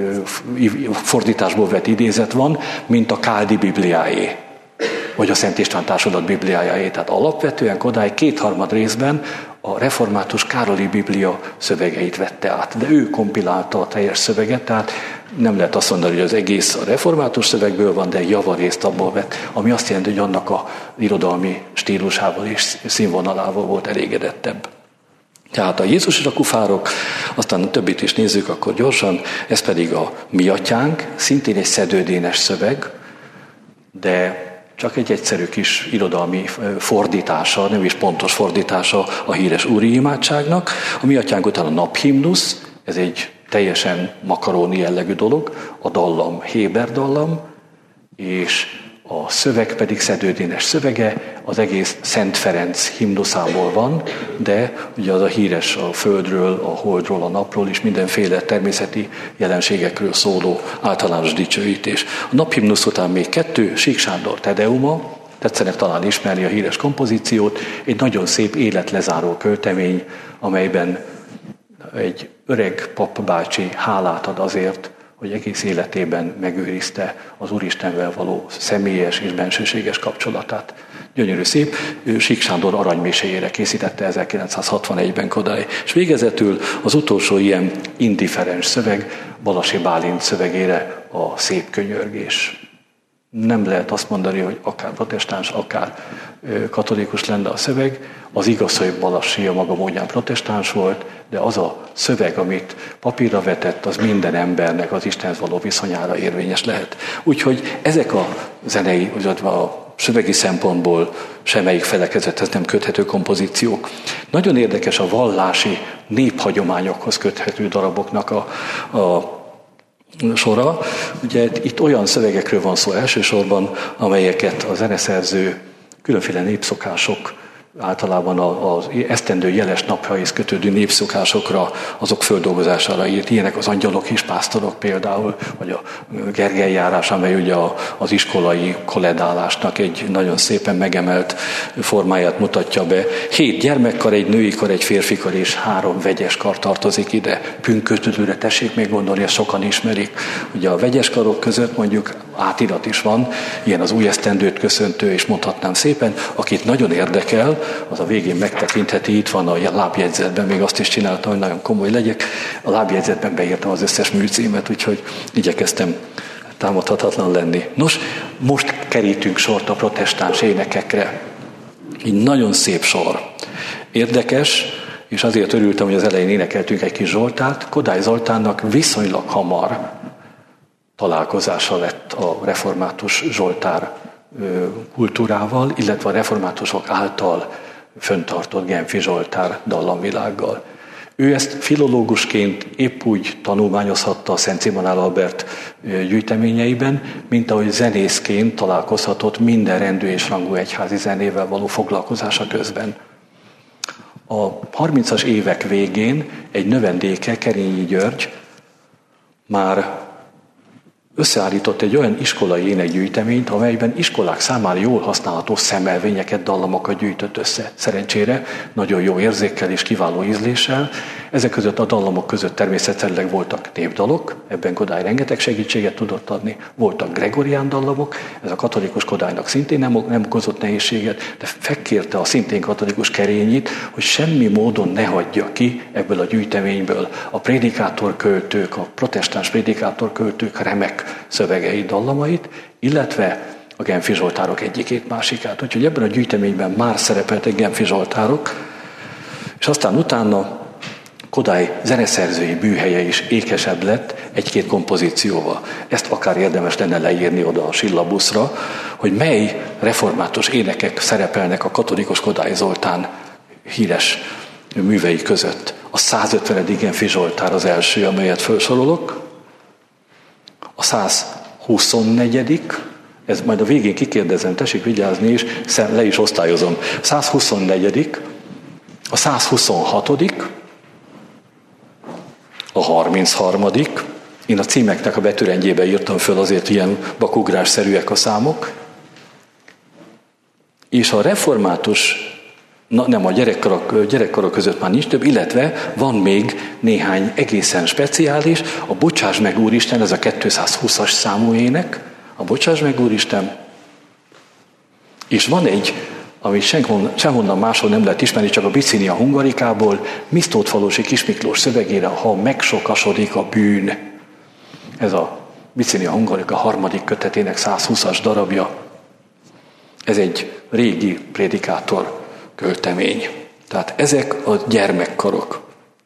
ö, fordításból vett idézet van, mint a Káldi Bibliáé, vagy a Szent István Társulat Bibliájáé. Tehát alapvetően Kodály kétharmad részben a református Károli Biblia szövegeit vette át, de ő kompilálta a teljes szöveget, tehát nem lehet azt mondani, hogy az egész a református szövegből van, de javarészt abból vett, ami azt jelenti, hogy annak a irodalmi stílusával és színvonalával volt elégedettebb. Tehát a Jézus és a kufárok, aztán a többit is nézzük akkor gyorsan, ez pedig a Mi Atyánk, szintén egy szedődénes szöveg, de csak egy egyszerű kis irodalmi fordítása, nem is pontos fordítása a híres úri imádságnak. A Mi Atyánk után a naphimnusz, ez egy teljesen makaróni jellegű dolog, a dallam héber dallam, és a szöveg pedig szedődénes szövege, az egész Szent Ferenc himnuszából van, de ugye az a híres a földről, a holdról, a napról és mindenféle természeti jelenségekről szóló általános dicsőítés. A naphimnusz után még kettő, Sík Sándor Tedeuma, tetszenek talán ismerni a híres kompozíciót, egy nagyon szép életlezáró költemény, amelyben egy öreg papbácsi hálát ad azért, hogy egész életében megőrizte az Úristenvel való személyes és bensőséges kapcsolatát. Gyönyörű szép, ő Sík Sándor aranyméséjére készítette ezerkilencszázhatvanegyben Kodály. És végezetül az utolsó ilyen indiferens szöveg Balasi Bálint szövegére a Szép könyörgés. Nem lehet azt mondani, hogy akár protestáns, akár katolikus lenne a szöveg. Az igaz, hogy Balasi a maga módján protestáns volt, de az a szöveg, amit papírra vetett, az minden embernek az Istenhez való viszonyára érvényes lehet. Úgyhogy ezek a zenei, a szövegi szempontból semmelyik felekezethez nem köthető kompozíciók. Nagyon érdekes a vallási néphagyományokhoz köthető daraboknak a, a sora. Ugye itt olyan szövegekről van szó elsősorban, amelyeket a zeneszerző különféle népszokások, általában az esztendő jeles napjaihoz kötődő népszokásokra, azok földolgozására írt. Ilyenek az Angyalok Hispásztorok például, vagy a Gergely járás, amely ugye az iskolai koledálásnak egy nagyon szépen megemelt formáját mutatja be. Hét gyermekkar, egy női kar, egy férfi kar és három vegyes kar tartozik ide. Pünkösdülőre tessék még gondolni, ezt sokan ismerik. Ugye a vegyes karok között mondjuk átirat is van, ilyen az új esztendőt köszöntő, és mondhatnám szépen, akit nagyon érdekel, az a végén megtekintheti, itt van a lábjegyzetben, még azt is csináltam, hogy nagyon komoly legyek. A lábjegyzetben beírtam az összes műcímet, úgyhogy igyekeztem támadhatatlan lenni. Nos, most kerítünk sort a protestáns énekekre. Így nagyon szép sor. Érdekes, és azért örültem, hogy az elején énekeltünk egy kis Zsoltárt. Kodály Zoltánnak viszonylag hamar találkozása lett a református Zsoltár kultúrával, illetve a reformátusok által föntartott Genfi Zsoltár dallamvilággal. Ő ezt filológusként épp úgy tanulmányozhatta a Szent Simonál Albert gyűjteményeiben, mint ahogy zenészként találkozhatott minden rendű és rangú egyházi zenével való foglalkozása közben. A harmincas évek végén egy növendéke, Kerényi György már összeállított egy olyan iskolai énekgyűjteményt, amelyben iskolák számára jól használható szemelvényeket, dallamokat gyűjtött össze. Szerencsére nagyon jó érzékkel és kiváló ízléssel. Ezek között a dallamok között természetesen voltak népdalok, ebben Kodály rengeteg segítséget tudott adni. Voltak gregorián dallamok, ez a katolikus Kodálynak szintén nem, nem okozott nehézséget, de megkérte a szintén katolikus Kerényit, hogy semmi módon ne hagyja ki ebből a gyűjteményből a prédikátorköltők, a protestáns prédikátorköltők remek szövegeit, dallamait, illetve a Genfi Zsoltárok egyikét, másikát. Úgyhogy ebben a gyűjteményben már szerepeltek Genfi Zsoltárok, és aztán utána Kodály zeneszerzői bűhelye is ékesebb lett egy-két kompozícióval. Ezt akár érdemes lenne leírni oda a sillabuszra, hogy mely református énekek szerepelnek a katolikus Kodály Zoltán híres művei között. A százötvenedik Genfi Zsoltár az első, amelyet felsorolok. A százhuszonnegyedik, ez majd a végén kikérdezem, tessék vigyázni, és le is osztályozom. százhuszonnegyedik, a százhuszonhatodik, a harmincharmadik, én a címeknek a betűrendjébe írtam föl, azért ilyen bakugrásszerűek a számok, és a református, na, nem a gyerekkorok, gyerekkorok között már nincs több, illetve van még néhány egészen speciális, a Bocsáss meg Úristen, ez a kétszázhúszas számú ének, a Bocsáss meg Úristen, és van egy, ami sehonnan máshol nem lehet ismerni, csak a Bicinia Hungarikából, Misztótfalusi Kismiklós szövegére, ha megsokasodik a bűn. Ez a Bicinia Hungarika harmadik kötetének százhúszas darabja. Ez egy régi prédikátor költemény. Tehát ezek a gyermekkarok.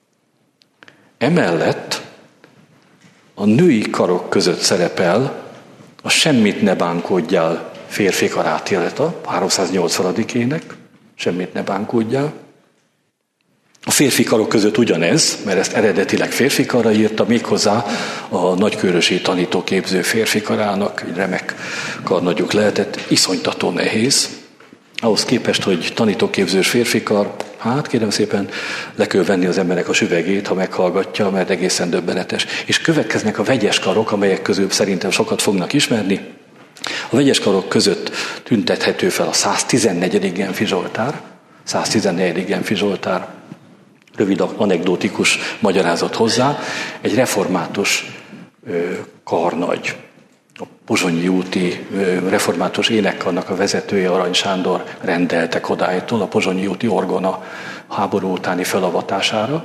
Emellett a női karok között szerepel a Semmit ne bánkódjál férfi karát, a háromszáznyolcvanadik ének, Semmit ne bánkódjál. A férfi karok között ugyanez, mert ezt eredetileg férfi karra írta, méghozzá a nagykőrösi tanítóképző férfi karának, egy remek karnagyuk lehetett, iszonytató nehéz. Ahhoz képest, hogy tanítóképzős férfikar, hát kérem szépen, le kell venni az embernek a süvegét, ha meghallgatja, mert egészen döbbenetes. És következnek a vegyes karok, amelyek közül szerintem sokat fognak ismerni. A vegyes karok között tüntethető fel a száztizennegyedik Genfi Zsoltár, száztizennegyedik Genfi Zsoltár, rövid anekdotikus magyarázat hozzá, egy református ö, karnagy, a Pozsonyi úti ö, református énekkarnak a vezetője, Arany Sándor rendelte Kodálytól a Pozsonyi úti orgona háború utáni felavatására,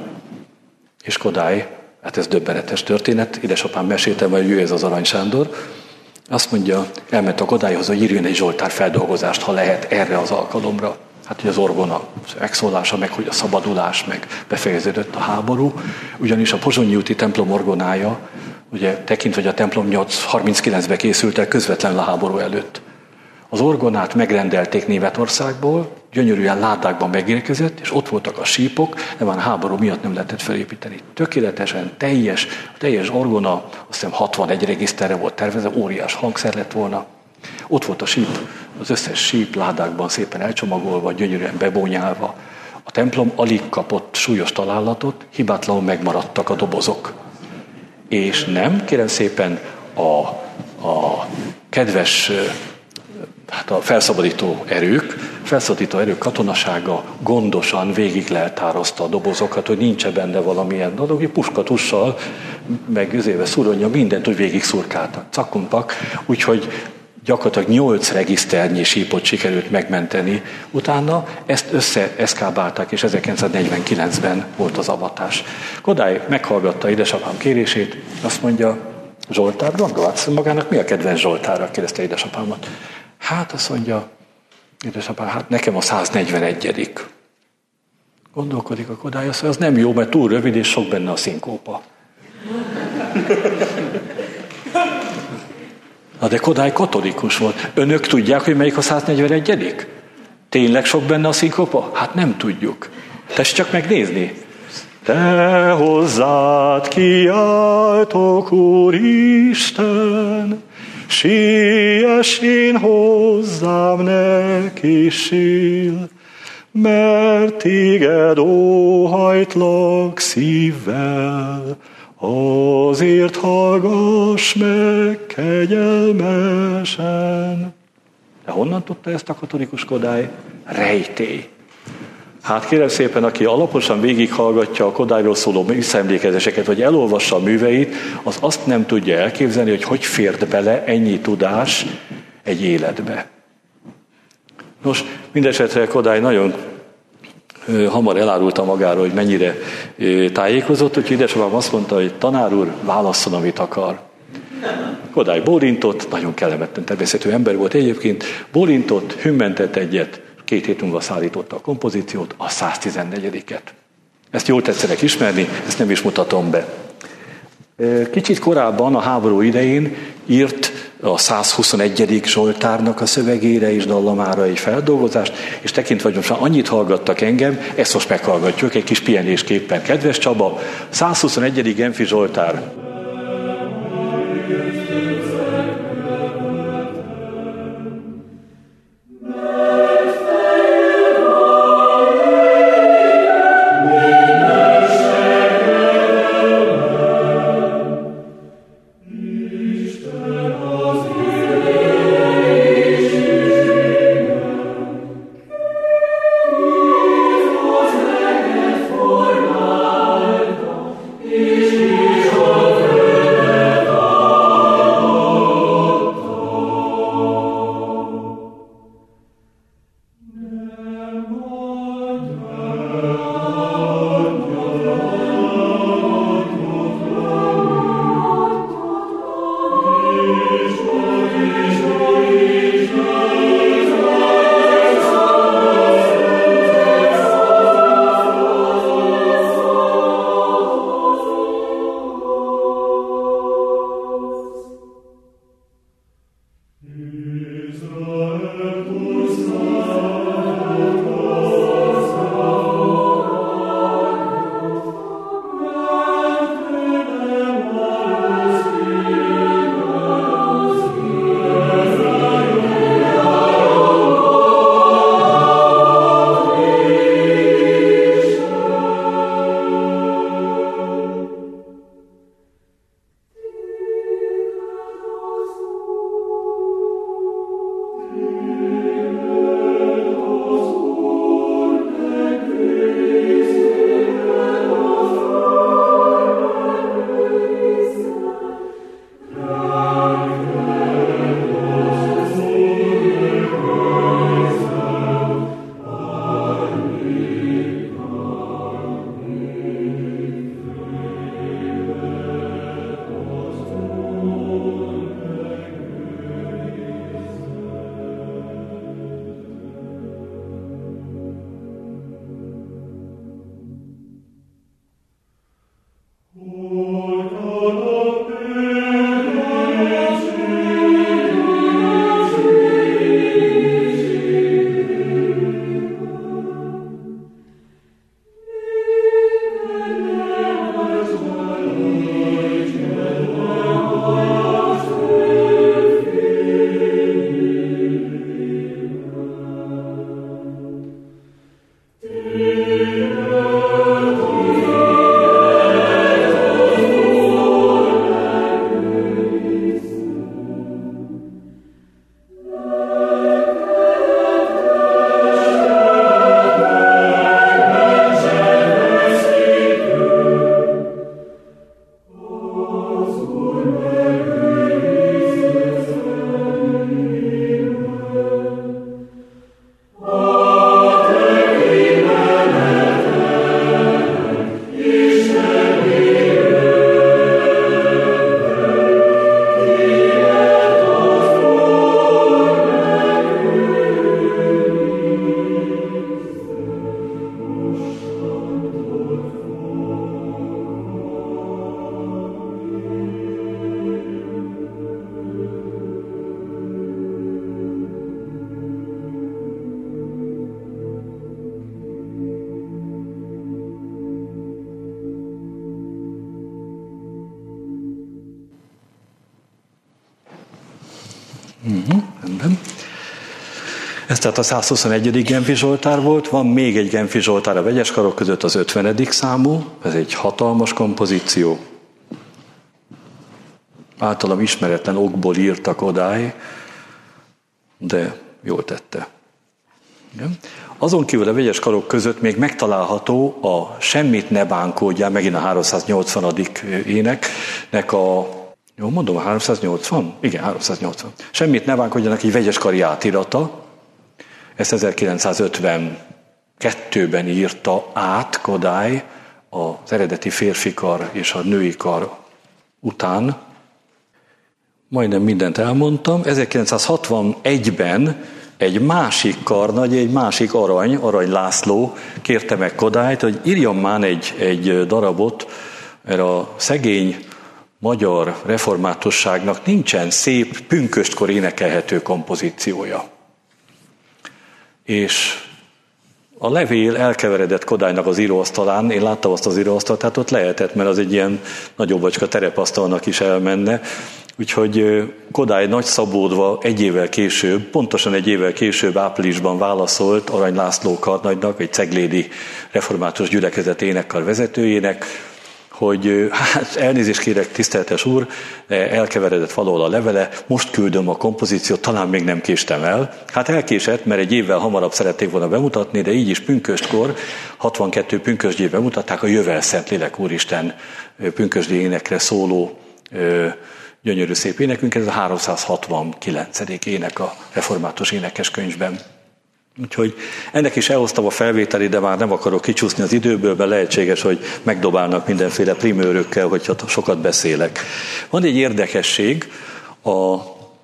és Kodály, hát ez döbbenetes történet, édesapám mesélte, hogy ő ez az Arany Sándor, azt mondja, elment a Kodályhoz, hogy írjon egy Zsoltár feldolgozást, ha lehet, erre az alkalomra. Hát, hogy az orgona megszólása, meg hogy a szabadulás, meg befejeződött a háború, ugyanis a Pozsonyi úti templom orgonája, ugye tekintve, hogy a templom nyolc harminckilencben készült el közvetlenül a háború előtt. Az orgonát megrendelték Németországból, gyönyörűen ládákban megérkezett, és ott voltak a sípok, de már a háború miatt nem lehetett felépíteni. Tökéletesen, teljes, a teljes orgona, azt hiszem hatvanegy regiszterre volt tervezve, óriás hangszer lett volna. Ott volt a síp, az összes síp ládákban szépen elcsomagolva, gyönyörűen bebónyálva. A templom alig kapott súlyos találatot, hibátlanul megmaradtak a dobozok. És nem, kérem szépen, a, a kedves, hát a felszabadító erők, felszabadító erők katonasága gondosan végig leltározta a dobozokat, hogy nincs benne valamilyen dolog, puskatussal, meg üzéve szuronja, mindent úgy végig szurkáltak, cakuntak, úgyhogy gyakorlatilag nyolc regiszternyi sípot sikerült megmenteni. Utána ezt összeeszkábálták, és ezerkilencszáznegyvenkilencben volt az avatás. Kodály meghallgatta édesapám kérését, azt mondja, Zsoltár, gondolsz magának, mi a kedvenc Zsoltárra? Kérdezte édesapámat. Hát azt mondja, édesapám, hát nekem a száznegyvenegyedik Gondolkodik a Kodály, azt mondja, az nem jó, mert túl rövid, és sok benne a szinkópa. Na de Kodály katolikus volt. Önök tudják, hogy melyik a száznegyvenegyedik Tényleg sok benne a szinkópa? Hát nem tudjuk. Tessék csak megnézni. Te hozzád kiáltok, Úristen, siess én hozzám, ne kísérj, mert téged óhajtlak szívvel, azért hallgass meg kegyelmesen. De honnan tudta ezt a katolikus Kodály? Rejtély. Hát kérem szépen, aki alaposan végighallgatja a Kodályról szóló visszaemlékezéseket, vagy elolvassa a műveit, az azt nem tudja elképzelni, hogy hogy fért bele ennyi tudás egy életbe. Nos, mindesetre Kodály nagyon hamar elárulta magáról, hogy mennyire tájékozott, úgyhogy édesapám azt mondta, hogy tanár úr, válasszon, amit akar. Kodály bólintott, nagyon kellemetlen természetű ember volt egyébként, bólintott, hümmentett egyet, két hét múlva szállította a kompozíciót, a száztizennegyediket Ezt jól tetszenek ismerni, ezt nem is mutatom be. Kicsit korábban, a háború idején írt a százhuszonegyedik Zsoltárnak a szövegére és dallamára egy feldolgozást, és tekintve, hogy most már annyit hallgattak engem, ezt most meghallgatjuk egy kis pihenésképpen. Kedves Csaba, százhuszonegyedik Genfi Zsoltár. Oh Uh-huh, rendben. Ez tehát a százhuszonegyedik Genfi Zsoltár volt, van még egy Genfi Zsoltár a vegyes karok között, az ötvenedik számú, ez egy hatalmas kompozíció. Általam ismeretlen okból írta Kodály, de jól tette. Igen. Azon kívül a vegyes karok között még megtalálható a Semmit ne bánkódjál, megint a háromszáznyolcvanadik éneknek a, jó mondom, a háromszáznyolcvan? Igen, háromszáznyolcvan. Semmit ne bánkódjának egy vegyes kari átirata, ezt ezerkilencszázötvenkettőben írta át Kodály az eredeti férfi kar és a női kar után. Majdnem mindent elmondtam. ezerkilencszázhatvanegyben egy másik karnagy, egy másik arany, Arany László kérte meg Kodályt, hogy írjon már egy, egy darabot, mert a szegény magyar reformátusságnak nincsen szép, pünköstkor énekelhető kompozíciója. És a levél elkeveredett Kodálynak az íróasztalán, én láttam azt az íróasztalt, tehát ott lehetett, mert az egy ilyen nagyobb vacska terepasztalnak is elmenne. Úgyhogy Kodály nagyszabódva egy évvel később, pontosan egy évvel később áprilisban válaszolt Arany László karnagynak, egy ceglédi református gyülekezet énekkar vezetőjének, hogy hát elnézést kérek, tiszteltes úr, elkeveredett valahol a levele, most küldöm a kompozíciót, talán még nem késtem el. Hát elkésett, mert egy évvel hamarabb szerették volna bemutatni, de így is pünköstkor, hatvankettő pünkösdjén bemutatták a Jövel Szentlélek Úristen pünkösdi énekre szóló gyönyörű szép énekünk, ez a háromszázhatvankilencedik ének a református énekeskönyvben. Úgyhogy ennek is elhoztam a felvételi, de már nem akarok kicsúszni az időből, mert lehetséges, hogy megdobálnak mindenféle primőrökkel, hogyha sokat beszélek. Van egy érdekesség, a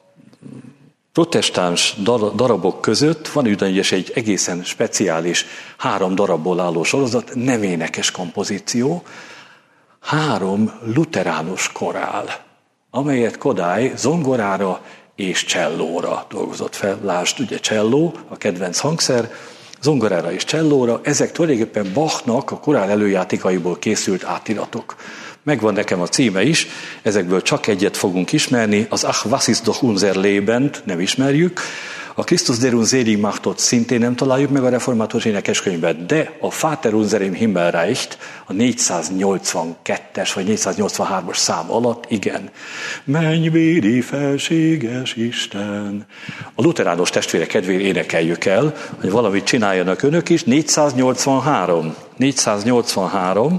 protestáns darabok között van ugyanis egy egészen speciális, három darabból álló sorozat, nem énekes kompozíció, három luteránus korál, amelyet Kodály zongorára és csellóra dolgozott fel. Lásd, ugye cselló, a kedvenc hangszer, zongorára és csellóra, ezek tulajdonképpen Bachnak a korál előjátékaiból készült átiratok. Megvan nekem a címe is, ezekből csak egyet fogunk ismerni, az Ach, was ist doch unser Leben, nem ismerjük, a Christus der uns selig machtot szintén nem találjuk meg a református énekeskönyvben, de a Vater unser im Himmel reicht a négyszáznyolcvankettes vagy négyszáznyolcvanhármas szám alatt, igen. Mennyvédi felséges Isten. A luterános testvérek kedvéért énekeljük el, hogy valamit csináljanak önök is. négyszáznyolcvanhárom. négyszáznyolcvanhárom.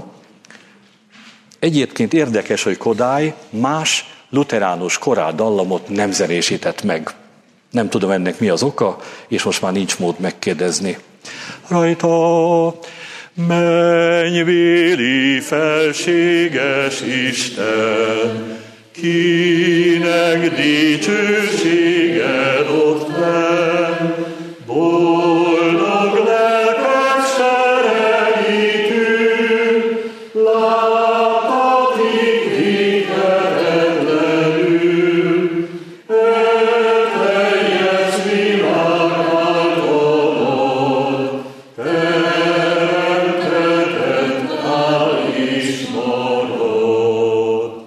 Egyébként érdekes, hogy Kodály más luteránus korál dallamot nem zenésített meg. Nem tudom ennek mi az oka, és most már nincs mód megkérdezni. Rajta mennyvéli felséges Isten, kinek dicsőséged ott lenn, boldog lelket seregítünk, láthatik hihetetlenül, elteljes világ általad, teremtetett áll is marad.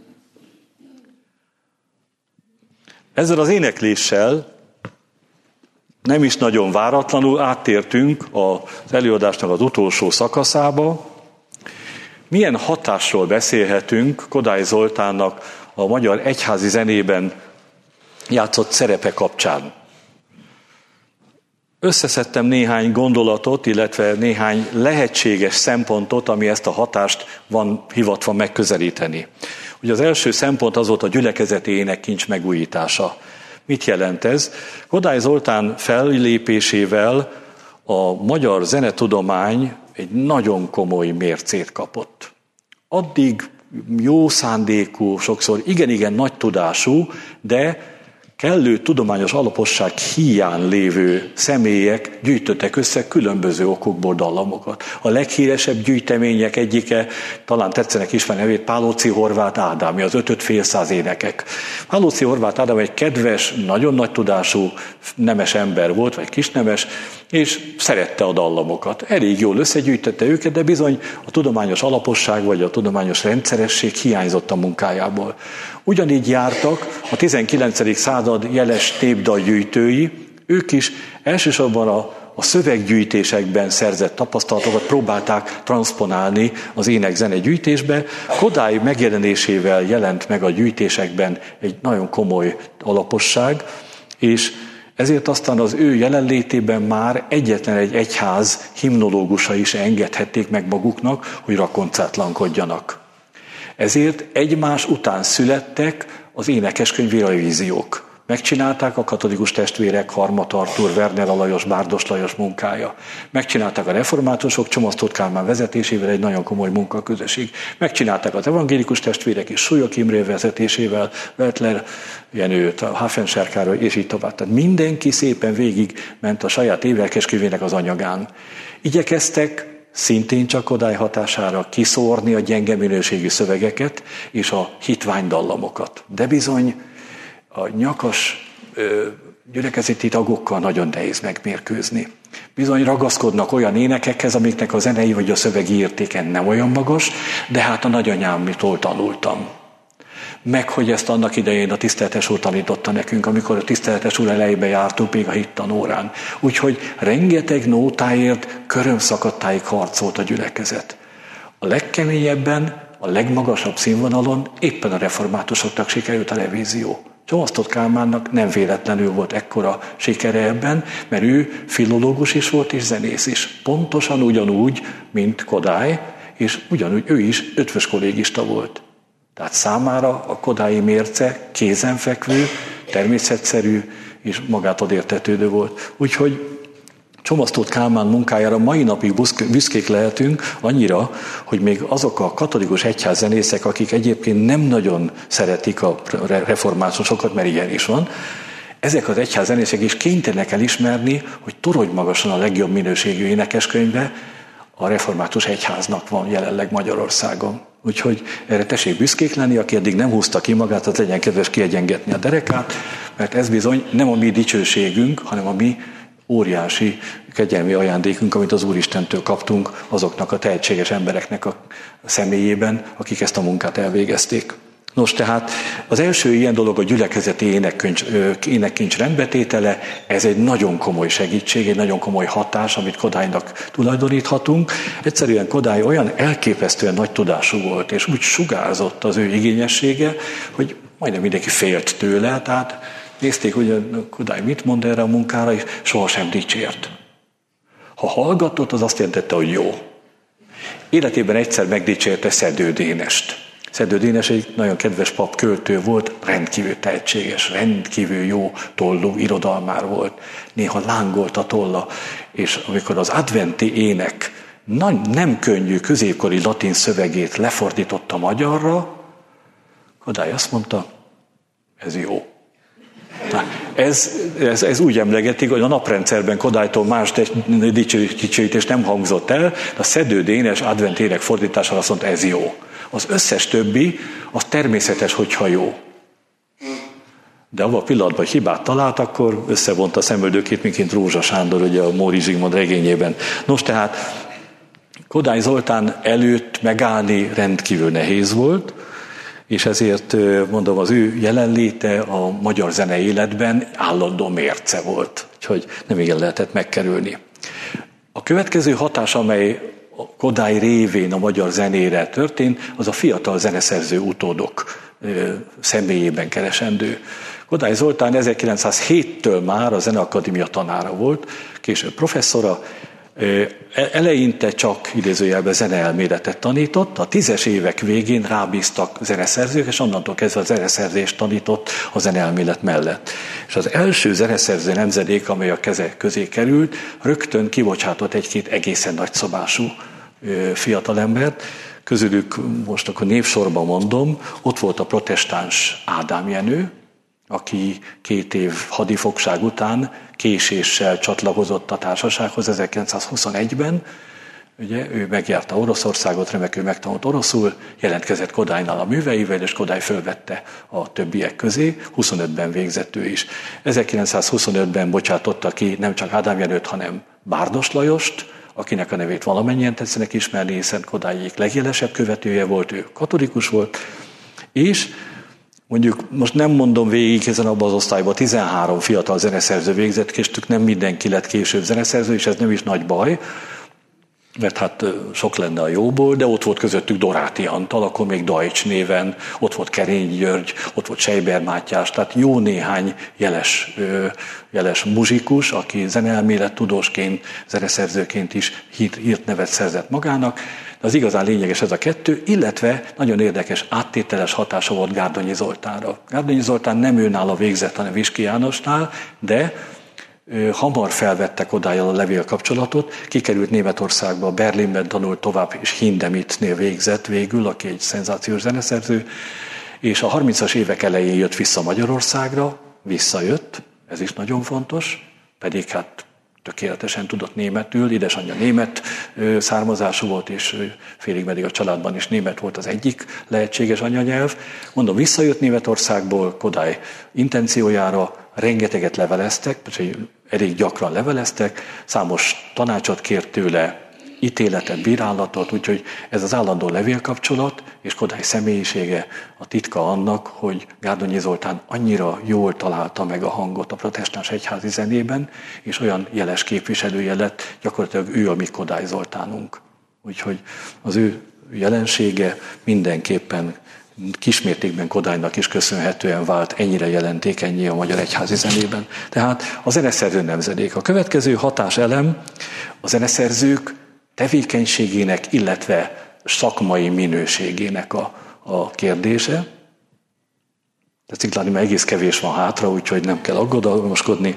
Ezzel az énekléssel nem is nagyon váratlanul áttértünk az előadásnak az utolsó szakaszába. Milyen hatásról beszélhetünk Kodály Zoltánnak a magyar egyházi zenében játszott szerepe kapcsán? Összeszedtem néhány gondolatot, illetve néhány lehetséges szempontot, ami ezt a hatást van hivatva megközelíteni. Ugye az első szempont az volt a gyülekezeti énekkincs megújítása. Mit jelent ez? Kodály Zoltán fellépésével a magyar zenetudomány egy nagyon komoly mércét kapott. Addig jó szándékú, sokszor igen-igen nagy tudású, de kellő tudományos alaposság híján lévő személyek gyűjtöttek össze különböző okokból dallamokat. A leghíresebb gyűjtemények egyike, talán tetszenek ismerni nevét, Pálóczy Horváth Ádám, az ötöt félszáz énekek. Pálóczy Horváth Ádám egy kedves, nagyon nagy tudású nemes ember volt, vagy kisnemes, és szerette a dallamokat. Elég jól összegyűjtette őket, de bizony a tudományos alaposság vagy a tudományos rendszeresség hiányzott a munkájából. Ugyanígy jártak a tizenkilencedik század évszázad jeles népdalgyűjtői, ők is elsősorban a, a szöveggyűjtésekben szerzett tapasztalatokat próbálták transzponálni az ének-zene gyűjtésbe. Kodály megjelenésével jelent meg a gyűjtésekben egy nagyon komoly alaposság, és ezért aztán az ő jelenlétében már egyetlen egy egyház himnológusai is engedhették meg maguknak, hogy rakoncátlankodjanak. Ezért egymás után születtek az énekeskönyvi revíziók. Megcsinálták a katolikus testvérek, Harmat Artúr, Werner Alajos, Bárdos Lajos munkája. Megcsinálták a reformátusok, Csomasztóth Kálmán vezetésével egy nagyon komoly munkaközösség. Megcsinálták az evangélikus testvérek is, Súlyog Imre vezetésével, Wettler Jenőt, a Hafenserkáról, és így tovább. Tehát mindenki szépen végig ment a saját énekeskönyvének az anyagán. Igyekeztek szintén csak Kodály hatására kiszórni a gyenge minőségű szövegeket és a hitványdallamokat. De bizony a nyakas ö, gyülekezeti tagokkal nagyon nehéz megmérkőzni. Bizony ragaszkodnak olyan énekekhez, amiknek a zenei vagy a szövegi értéken nem olyan magas, de hát a nagyanyámtól tanultam. Meg, hogy ezt annak idején a tiszteletes úr tanította nekünk, amikor a tiszteletes úr elejébe jártunk még a hittanórán. Úgyhogy rengeteg nótáért körömszakadtáig harcolt a gyülekezet. A legkeményebben, a legmagasabb színvonalon éppen a reformátusoknak sikerült a revízió. Csomasztóth Kálmánnak nem véletlenül volt ekkora sikere ebben, mert ő filológus is volt és zenész is. Pontosan ugyanúgy, mint Kodály, és ugyanúgy ő is ötvös kollégista volt. Tehát számára a kodályi mérce kézenfekvő, természetszerű és magától értetődő volt. Úgyhogy Csomasztóth Kálmán munkájára mai napig büszkék lehetünk annyira, hogy még azok a katolikus egyházzenészek, akik egyébként nem nagyon szeretik a reformátusokat, mert ilyen is van, ezek az egyházzenészek is kénytelenek elismerni, hogy torony magasan a legjobb minőségű énekeskönyve a református egyháznak van jelenleg Magyarországon. Úgyhogy erre tessék büszkék lenni, aki eddig nem húzta ki magát, az legyen kedves kiegyengetni a derekát, mert ez bizony nem a mi dicsőségünk, hanem a mi óriási kegyelmi ajándékunk, amit az Úristentől kaptunk azoknak a tehetséges embereknek a személyében, akik ezt a munkát elvégezték. Nos, tehát az első ilyen dolog a gyülekezeti énekkincs rendbetétele, ez egy nagyon komoly segítség, egy nagyon komoly hatás, amit Kodálynak tulajdoníthatunk. Egyszerűen Kodály olyan elképesztően nagy tudású volt, és úgy sugárzott az ő igényessége, hogy majdnem mindenki félt tőle, tehát nézték, hogy Kodály mit mond erre a munkára, és sohasem dicsért. Ha hallgatott, az azt jelentette, hogy jó. Életében egyszer megdicsérte Szedő Dénest. Szedő Dénes egy nagyon kedves pap költő volt, rendkívül tehetséges, rendkívül jó tollú irodalmár volt. Néha lángolt a tolla, és amikor az adventi ének nem könnyű középkori latin szövegét lefordította magyarra, Kodály azt mondta, ez jó. Na, ez, ez, ez úgy emlegetik, hogy a naprendszerben Kodálytól más dicsőítés nem hangzott el, de a Szedő Dénes advent ének fordítására azt mondta, ez jó. Az összes többi, az természetes, hogyha jó. De abban a pillanatban, hogy hibát talált, akkor összevonta a szemöldökét, miként Rózsa Sándor, ugye a Móri Zsigmond regényében. Nos, tehát Kodály Zoltán előtt megállni rendkívül nehéz volt, és ezért mondom, az ő jelenléte a magyar zene életben állandó mérce volt, úgyhogy nem igen lehetett megkerülni. A következő hatás, amely a Kodály révén a magyar zenére történt, az a fiatal zeneszerző utódok személyében keresendő. Kodály Zoltán ezerkilencszázhéttől már a Zeneakadémia tanára volt, később professzora, eleinte csak idézőjelben zeneelméletet tanított, a tízes évek végén rábíztak zeneszerzők, és onnantól kezdve a zeneszerzést tanított a zeneelmélet mellett. És az első zeneszerző nemzedék, amely a keze közé került, rögtön kibocsátott egy-két egészen nagyszabású fiatalembert. Közülük most akkor névsorban mondom, ott volt a protestáns Ádám Jenő, aki két év hadifogság után késéssel csatlakozott a társasághoz ezerkilencszázhuszonegyben. Ugye, ő megjárta Oroszországot, remekül megtanult oroszul, jelentkezett Kodálynál a műveivel, és Kodály fölvette a többiek közé, huszonötben végzett ő is. ezerkilencszázhuszonötben bocsátotta ki nem csak Ádám Jenőt, hanem Bárdos Lajost, akinek a nevét valamennyien tetszenek ismerni, hiszen Kodályék legjelesebb követője volt, ő katolikus volt, és Mondjuk most nem mondom végig, hiszen abban az osztályban tizenhárom fiatal zeneszerző végzett, köztük nem mindenki lett később zeneszerző, és ez nem is nagy baj, mert hát sok lenne a jóból, de ott volt közöttük Doráti Antal, akkor még Dajcs néven, ott volt Kerény György, ott volt Seiber Mátyás, tehát jó néhány jeles, jeles muzsikus, aki zeneelmélettudósként, zeneszerzőként is hírt, hírt nevet szerzett magának. De az igazán lényeges ez a kettő, illetve nagyon érdekes áttételes hatása volt Gárdonyi Zoltánra. Gárdonyi Zoltán nem őnála végzett, hanem Viski Jánosnál, de hamar felvette Kodályjal a levélkapcsolatot, kikerült Németországba, Berlinben tanult tovább, és Hindemitnél végzett végül, aki egy szenzációs zeneszerző, és a harmincas évek elején jött vissza Magyarországra, visszajött, ez is nagyon fontos, pedig hát tökéletesen tudott németül, édesanyja német származású volt, és félig meddig a családban is német volt az egyik lehetséges anyanyelv. Mondom, visszajött Németországból Kodály intenciójára, rengeteget leveleztek, elég gyakran leveleztek, számos tanácsot kért tőle, ítéletet, bírálatot, úgyhogy ez az állandó levélkapcsolat és Kodály személyisége a titka annak, hogy Gárdonyi Zoltán annyira jól találta meg a hangot a protestáns egyházi zenében, és olyan jeles képviselője lett, gyakorlatilag ő a mi Kodály Zoltánunk. Úgyhogy az ő jelensége mindenképpen kismértékben Kodálynak is köszönhetően vált ennyire jelentékennyé a magyar egyházi zenében. Tehát a zeneszerző nemzedék. A következő hatáselem a zeneszerzők tevékenységének, illetve szakmai minőségének a, a kérdése. Tetszik látni, mert egész kevés van hátra, úgyhogy nem kell aggodalmaskodni.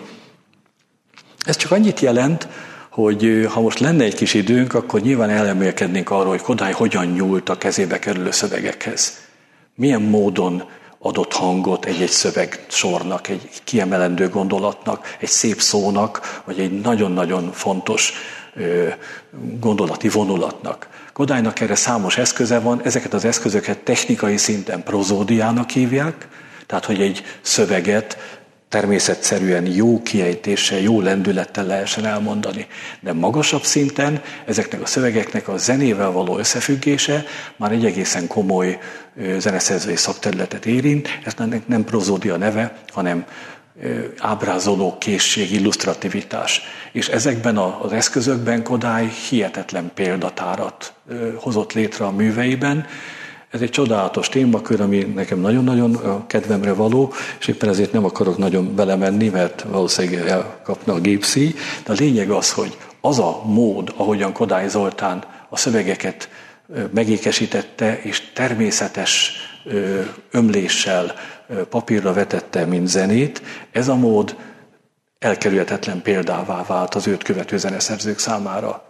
Ez csak annyit jelent, hogy ha most lenne egy kis időnk, akkor nyilván elmélkednénk arról, hogy Kodály hogyan nyúlt a kezébe kerülő szövegekhez. Milyen módon adott hangot egy-egy szövegsornak, egy kiemelendő gondolatnak, egy szép szónak, vagy egy nagyon-nagyon fontos ö, gondolati vonulatnak. Kodálynak erre számos eszköze van, ezeket az eszközöket technikai szinten prozódiának hívják, tehát hogy egy szöveget természetszerűen jó kiejtéssel, jó lendülettel lehessen elmondani. De magasabb szinten ezeknek a szövegeknek a zenével való összefüggése már egy egészen komoly zeneszerzői szakterületet érint. Ez nem prozódia neve, hanem ábrázoló készség, illusztrativitás. És ezekben az eszközökben Kodály hihetetlen példatárat hozott létre a műveiben. Ez egy csodálatos témakör, ami nekem nagyon-nagyon kedvemre való, és éppen ezért nem akarok nagyon belemenni, mert valószínűleg elkapna a gépszíj. De a lényeg az, hogy az a mód, ahogyan Kodály Zoltán a szövegeket megékesítette, és természetes ömléssel papírra vetette, mint zenét, ez a mód elkerülhetetlen példává vált az őt követő zeneszerzők számára.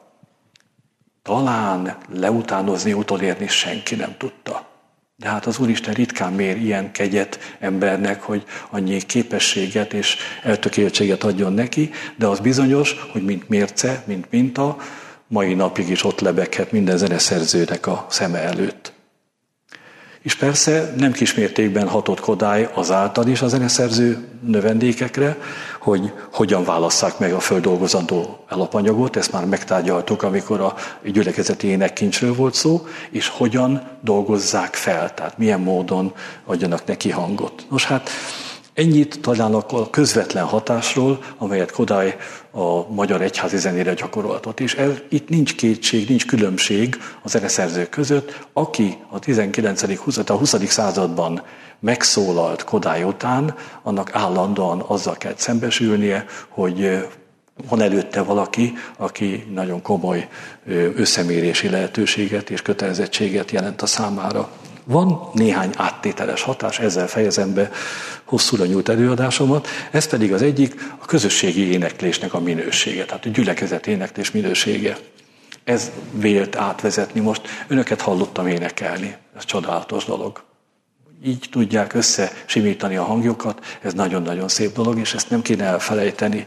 Talán leutánozni, utolérni senki nem tudta. De hát az Úristen ritkán mér ilyen kegyet embernek, hogy annyi képességet és eltökéltséget adjon neki, de az bizonyos, hogy mint mérce, mint minta, mai napig is ott lebeghet minden zeneszerzőnek a szeme előtt. És persze nem kismértékben hatott Kodály azáltal is a zeneszerző növendékekre, hogy hogyan válasszák meg a földolgozandó alapanyagot, ezt már megtárgyaltuk, amikor a gyülekezeti énekkincsről volt szó, és hogyan dolgozzák fel, tehát milyen módon adjanak neki hangot. Nos hát, ennyit talán a közvetlen hatásról, amelyet Kodály a magyar egyházi zenére gyakoroltott. És ez, itt nincs kétség, nincs különbség a zeneszerzők között, aki a tizenkilencedik a huszadik században megszólalt Kodály után, annak állandóan azzal kell szembesülnie, hogy van előtte valaki, aki nagyon komoly összemérési lehetőséget és kötelezettséget jelent a számára. Van néhány áttételes hatás, ezzel fejezem be hosszúra nyújt előadásomat, ez pedig az egyik a közösségi éneklésnek a minősége, tehát a gyülekezet éneklés minősége. Ez vélt átvezetni most. Önöket hallottam énekelni, ez csodálatos dolog. Így tudják összesimítani a hangjukat, ez nagyon-nagyon szép dolog, és ezt nem kéne elfelejteni.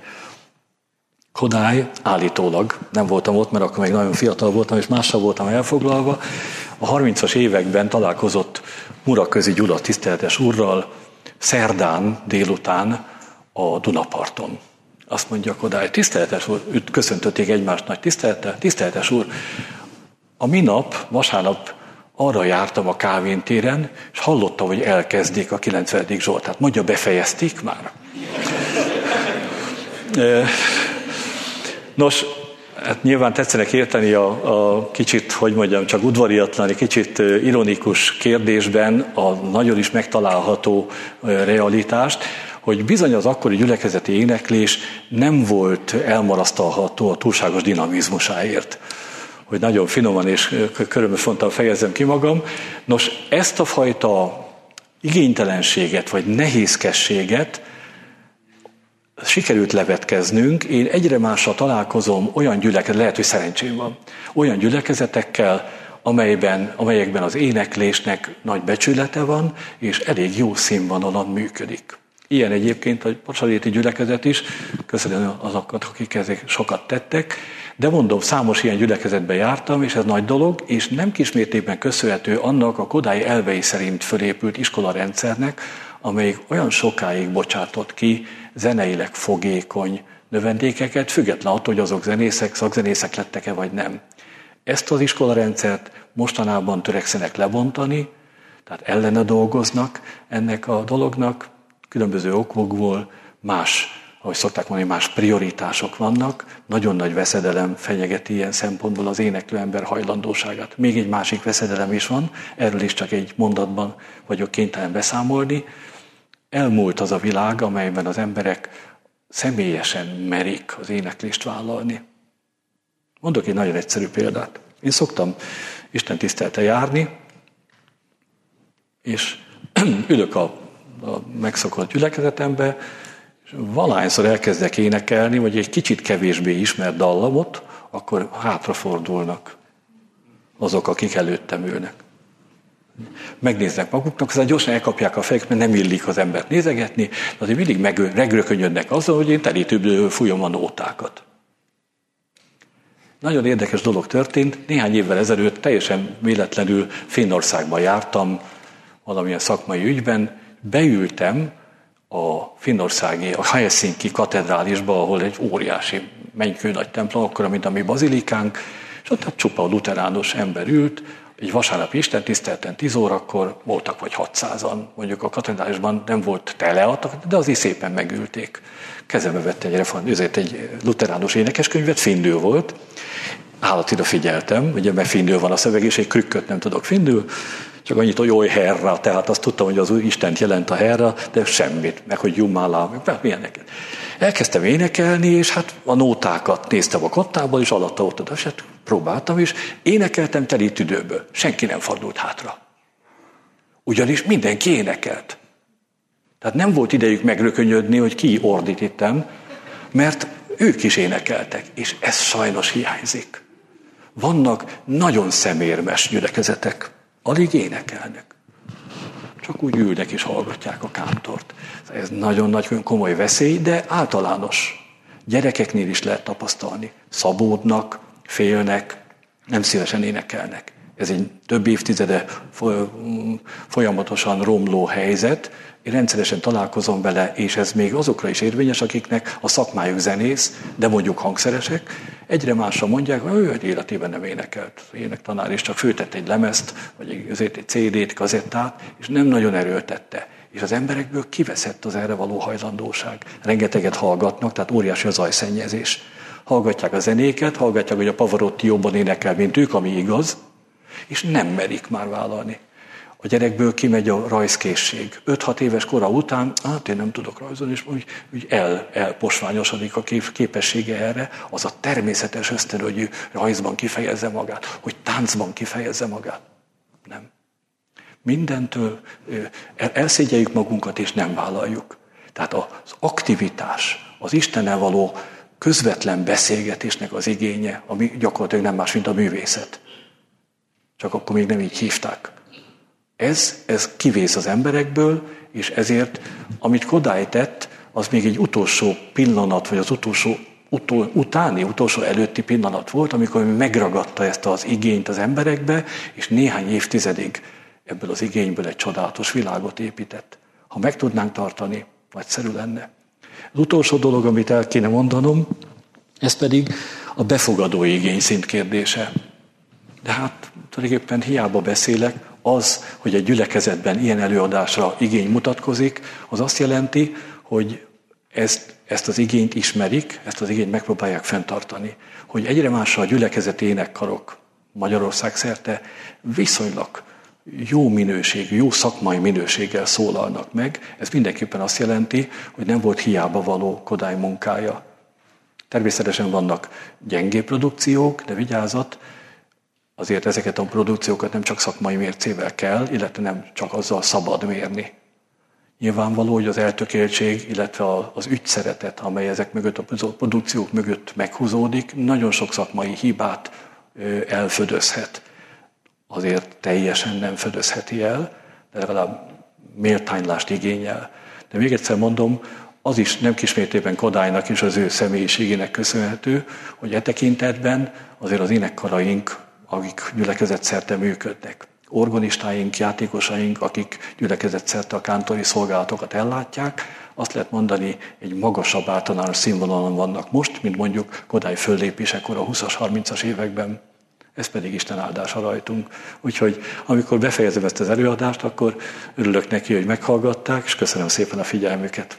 Kodály állítólag, nem voltam ott, mert akkor még nagyon fiatal voltam, és mással voltam elfoglalva, a harmincas években találkozott Muraközi Gyula tiszteletes úrral szerdán délután a Dunaparton. Azt mondja Kodály, tiszteletes úr, őt köszöntötték egymást nagy tisztelettel, tiszteletes úr, a minap, vasárnap arra jártam a Kálvin téren, és hallottam, hogy elkezdik a kilencvenedik Zsoltát. Mondja, befejezték már? Nos, hát nyilván tetszenek érteni a, a kicsit, hogy mondjam, csak udvariatlan, kicsit ironikus kérdésben a nagyon is megtalálható realitást, hogy bizony az akkori gyülekezeti éneklés nem volt elmarasztalható a túlságos dinamizmusáért. Hogy nagyon finoman és körömösfontan fejezem ki magam. Nos, ezt a fajta igénytelenséget vagy nehézkességet sikerült levetkeznünk. Én egyre mással találkozom olyan gyülekezet, lehet, hogy szerencsém van, olyan gyülekezetekkel, amelyben, amelyekben az éneklésnek nagy becsülete van, és elég jó színvonalon működik. Ilyen egyébként a pacsaréti gyülekezet is, köszönöm azokat, akik ezek sokat tettek, de mondom, számos ilyen gyülekezetben jártam, és ez nagy dolog, és nem kismértékben köszönhető annak a Kodály elvei szerint fölépült iskolarendszernek, amelyik olyan sokáig bocsátott ki zeneileg fogékony növendékeket, független attól, hogy azok zenészek, szakzenészek lettek-e vagy nem. Ezt az iskolarendszert mostanában törekszenek lebontani, tehát ellene dolgoznak ennek a dolognak, különböző okokból más, ahogy szokták mondani, más prioritások vannak, nagyon nagy veszedelem fenyegeti ilyen szempontból az éneklő ember hajlandóságát. Még egy másik veszedelem is van, erről is csak egy mondatban vagyok kénytelen beszámolni. Elmúlt az a világ, amelyben az emberek személyesen merik az éneklést vállalni. Mondok egy nagyon egyszerű példát. Én szoktam istentisztelte járni, és ülök a, a megszokott gyülekezetembe, és valahányszor elkezdek énekelni, vagy egy kicsit kevésbé ismert dallamot, akkor hátrafordulnak azok, akik előttem ülnek. Megnéznek maguknak, aztán gyorsan elkapják a fejüket, mert nem illik az embert nézegetni, de azért mindig megrökönyödnek azzal, hogy én telítőből fújom a nótákat. Nagyon érdekes dolog történt. Néhány évvel ezelőtt teljesen véletlenül Finnországban jártam valamilyen szakmai ügyben. Beültem a finnországi, a Helsinki katedrálisba, ahol egy óriási mennykő nagy templom, akkora, mint a mi bazilikánk, és ott csupa luteránus ember ült. Egy vasárnapi istentiszteleten tíz órakor voltak vagy hatszázan, mondjuk a katedrálisban nem volt tele, de azért szépen megülték. Kezembe vett egy, reform, ezért egy luteránus énekeskönyvet, finnül volt. Állatira figyeltem, ugye, mert finnül van a szöveg, és egy krükköt nem tudok finnül, csak annyit, hogy oly herra, tehát azt tudtam, hogy az új Istent jelent a herra, de semmit, meg hogy Jumala, meg milyeneket. Elkezdtem énekelni, és hát a nótákat néztem a kottából, és alatta ott oda, hát próbáltam, és énekeltem teli tüdőből. Senki nem fordult hátra. Ugyanis mindenki énekelt. Tehát nem volt idejük megrökönyödni, hogy ki ordít itten, mert ők is énekeltek, és ez sajnos hiányzik. Vannak nagyon szemérmes gyülekezetek, alig énekelnek. Csak úgy ülnek és hallgatják a kántort. Ez nagyon nagy komoly veszély, de általános. Gyerekeknél is lehet tapasztalni. Szabódnak, félnek, nem szívesen énekelnek. Ez egy több évtizede folyamatosan romló helyzet. Én rendszeresen találkozom vele, és ez még azokra is érvényes, akiknek a szakmájuk zenész, de mondjuk hangszeresek. Egyre másra mondják, hogy ő életében nem énekelt. Az énektanár is csak föltett egy lemezt, vagy azért egy cé dét, kazettát, és nem nagyon erőltette. És az emberekből kiveszett az erre való hajlandóság. Rengeteget hallgatnak, tehát óriási a zajszennyezés. Hallgatják a zenéket, hallgatják, hogy a Pavarotti jobban énekel, mint ők, ami igaz, és nem merik már vállalni. A gyerekből kimegy a rajzkészség. öt-hat éves kora után, hát én nem tudok rajzolni, és úgy, úgy el, elposványosodik a kép, képessége erre, az a természetes ösztön, hogy ő rajzban kifejezze magát, hogy táncban kifejezze magát. Nem. Mindentől elszégyeljük magunkat, és nem vállaljuk. Tehát az aktivitás, az Istennel való közvetlen beszélgetésnek az igénye, ami gyakorlatilag nem más, mint a művészet. Csak akkor még nem így hívták. Ez, ez kivész az emberekből, és ezért, amit Kodály tett, az még egy utolsó pillanat, vagy az utolsó, utol, utáni, utolsó előtti pillanat volt, amikor megragadta ezt az igényt az emberekbe, és néhány évtizedig ebből az igényből egy csodálatos világot épített. Ha meg tudnánk tartani, nagyszerű lenne. Az utolsó dolog, amit el kéne mondanom, ez pedig a befogadó igény szint kérdése. De hát tulajdonképpen hiába beszélek, az, hogy egy gyülekezetben ilyen előadásra igény mutatkozik, az azt jelenti, hogy ezt, ezt az igényt ismerik, ezt az igényt megpróbálják fenntartani. Hogy egyre másra a gyülekezeti énekkarok Magyarország szerte viszonylag jó minőségű, jó szakmai minőséggel szólalnak meg. Ez mindenképpen azt jelenti, hogy nem volt hiába való Kodály munkája. Természetesen vannak gyengébb produkciók, de vigyázat, azért ezeket a produkciókat nem csak szakmai mércével kell, illetve nem csak azzal szabad mérni. Nyilvánvaló, hogy az eltökéltség, illetve az ügyszeretet, amely ezek mögött, a produkciók mögött meghúzódik, nagyon sok szakmai hibát elfödözhet. Azért teljesen nem födözheti el, de legalább méltánylást igényel. De még egyszer mondom, az is nem kismértében Kodálynak és az ő személyiségének köszönhető, hogy e tekintetben azért az énekkaraink, akik gyülekezetszerte működnek. Organistáink, játékosaink, akik gyülekezetszerte a kántori szolgálatokat ellátják, azt lehet mondani, egy magasabb általános színvonalon vannak most, mint mondjuk Kodály föllépésekor a húszas, harmincas években. Ez pedig Isten áldása rajtunk. Úgyhogy amikor befejezem ezt az előadást, akkor örülök neki, hogy meghallgatták, és köszönöm szépen a figyelmüket.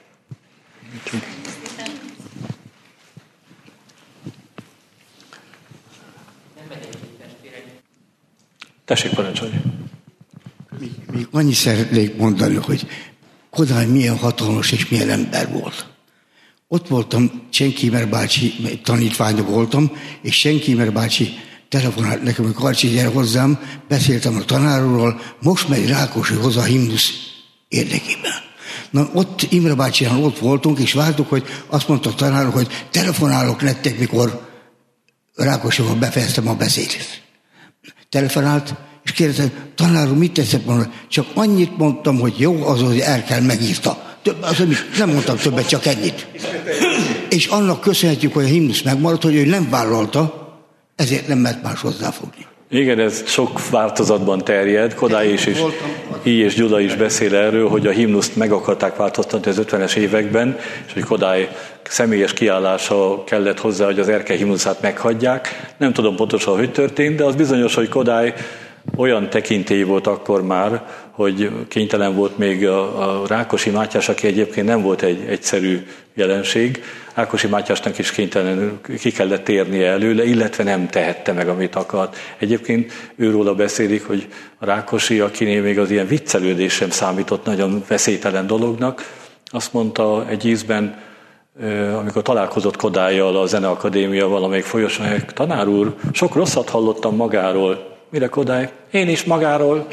Tessék, parancsolni. Még, még annyit szeretnék mondani, hogy Kodály milyen hatalmas és milyen ember volt. Ott voltam, Csenkímer bácsi tanítványa voltam, és Csenkímer bácsi telefonált nekem, hogy Karcsi, gyere hozzám, beszéltem a tanárról, most megy Rákosi hozzá a himnusz érdekében. Na, ott Imre bácsián ott voltunk, és vártuk, hogy azt mondta a tanár, hogy telefonálok nektek, mikor Rákosival befejeztem a beszédet. Telefonált, és kérdeztem, tanár úr, mit teszek volna? Csak annyit mondtam, hogy jó, az, hogy el kell, megírta. Több, az, nem mondtam többet, csak ennyit. És annak köszönhetjük, hogy a himnusz megmaradt, hogy ő nem vállalta, ezért nem mert más hozzáfogni. Igen, ez sok változatban terjed. Kodály is, és Hi és Gyula is beszél erről, hogy a himnuszt meg akarták változtatni az ötvenes években, és hogy Kodály személyes kiállása kellett hozzá, hogy az erke himnuszát meghagyják. Nem tudom pontosan, hogy történt, de az bizonyos, hogy Kodály olyan tekintély volt akkor már, hogy kénytelen volt még a, a Rákosi Mátyás, aki egyébként nem volt egy egyszerű jelenség. Rákosi Mátyásnak is kénytelen ki kellett térnie előle, illetve nem tehette meg, amit akart. Egyébként őróla beszélik, hogy a Rákosi, akinél még az ilyen viccelődés sem számított nagyon veszélytelen dolognak, azt mondta egy ízben, amikor találkozott Kodállyal a Zeneakadémia valamelyik folyosón, hogy tanár úr, sok rosszat hallottam magáról. Mire Kodály? Én is magáról.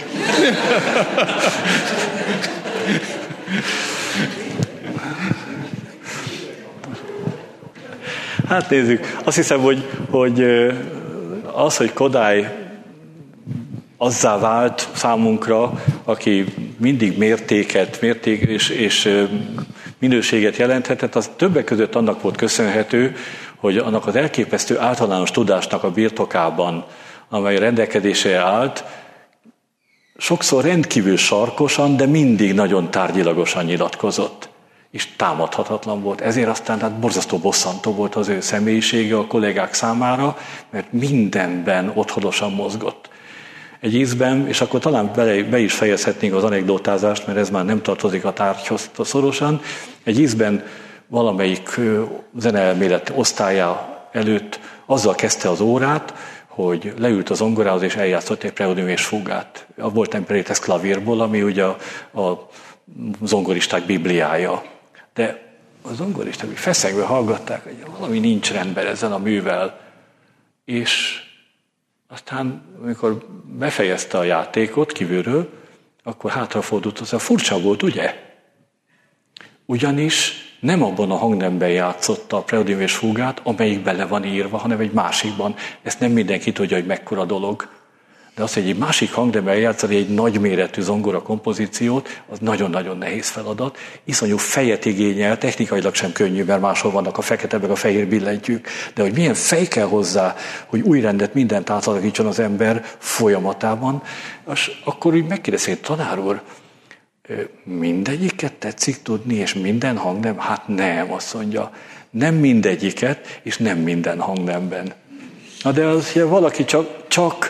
Hát nézzük, azt hiszem, hogy, hogy az, hogy Kodály azzá vált számunkra, aki mindig mértéket, mérték és, és minőséget jelenthetett, az többek között annak volt köszönhető, hogy annak az elképesztő általános tudásnak a birtokában, amely rendelkezésre állt, sokszor rendkívül sarkosan, de mindig nagyon tárgyilagosan nyilatkozott. És támadhatatlan volt. Ezért aztán hát borzasztó bosszantó volt az ő személyisége a kollégák számára, mert mindenben otthonosan mozgott. Egy ízben, és akkor talán be, be is fejezhetnénk az anekdotázást, mert ez már nem tartozik a tárgyhoz szorosan. Egy ízben valamelyik zeneelmélet osztálya előtt azzal kezdte az órát, hogy leült az zongorához és eljátszott egy preludium fugát. A volt Imperites klavírból, ami ugye a, a zongoristák bibliája. De a zongoristák feszengve hallgatták, hogy valami nincs rendben ezzel a művel. És aztán, amikor befejezte a játékot kívülről, akkor hátrafordult hozzá, furcsa volt, ugye? Ugyanis nem abban a hangnemben játszotta a preludium és fugát, amelyik bele van írva, hanem egy másikban. Ezt nem mindenki tudja, hogy mekkora dolog. De az, hogy egy másik hangnemben játszani egy nagyméretű zongora kompozíciót, az nagyon-nagyon nehéz feladat. Iszonyú fejet igényel, technikailag sem könnyű, mert máshol vannak a fekete meg a fehér billentyűk. De hogy milyen fej kell hozzá, hogy új rendet, mindent átalakítson az ember folyamatában, és akkor úgy megkérdezi, tanár úr, mindegyiket tetszik tudni, és minden hangnem? Hát nem, azt mondja. Nem mindegyiket, és nem minden hangnemben. Na de az, hogy valaki csak, csak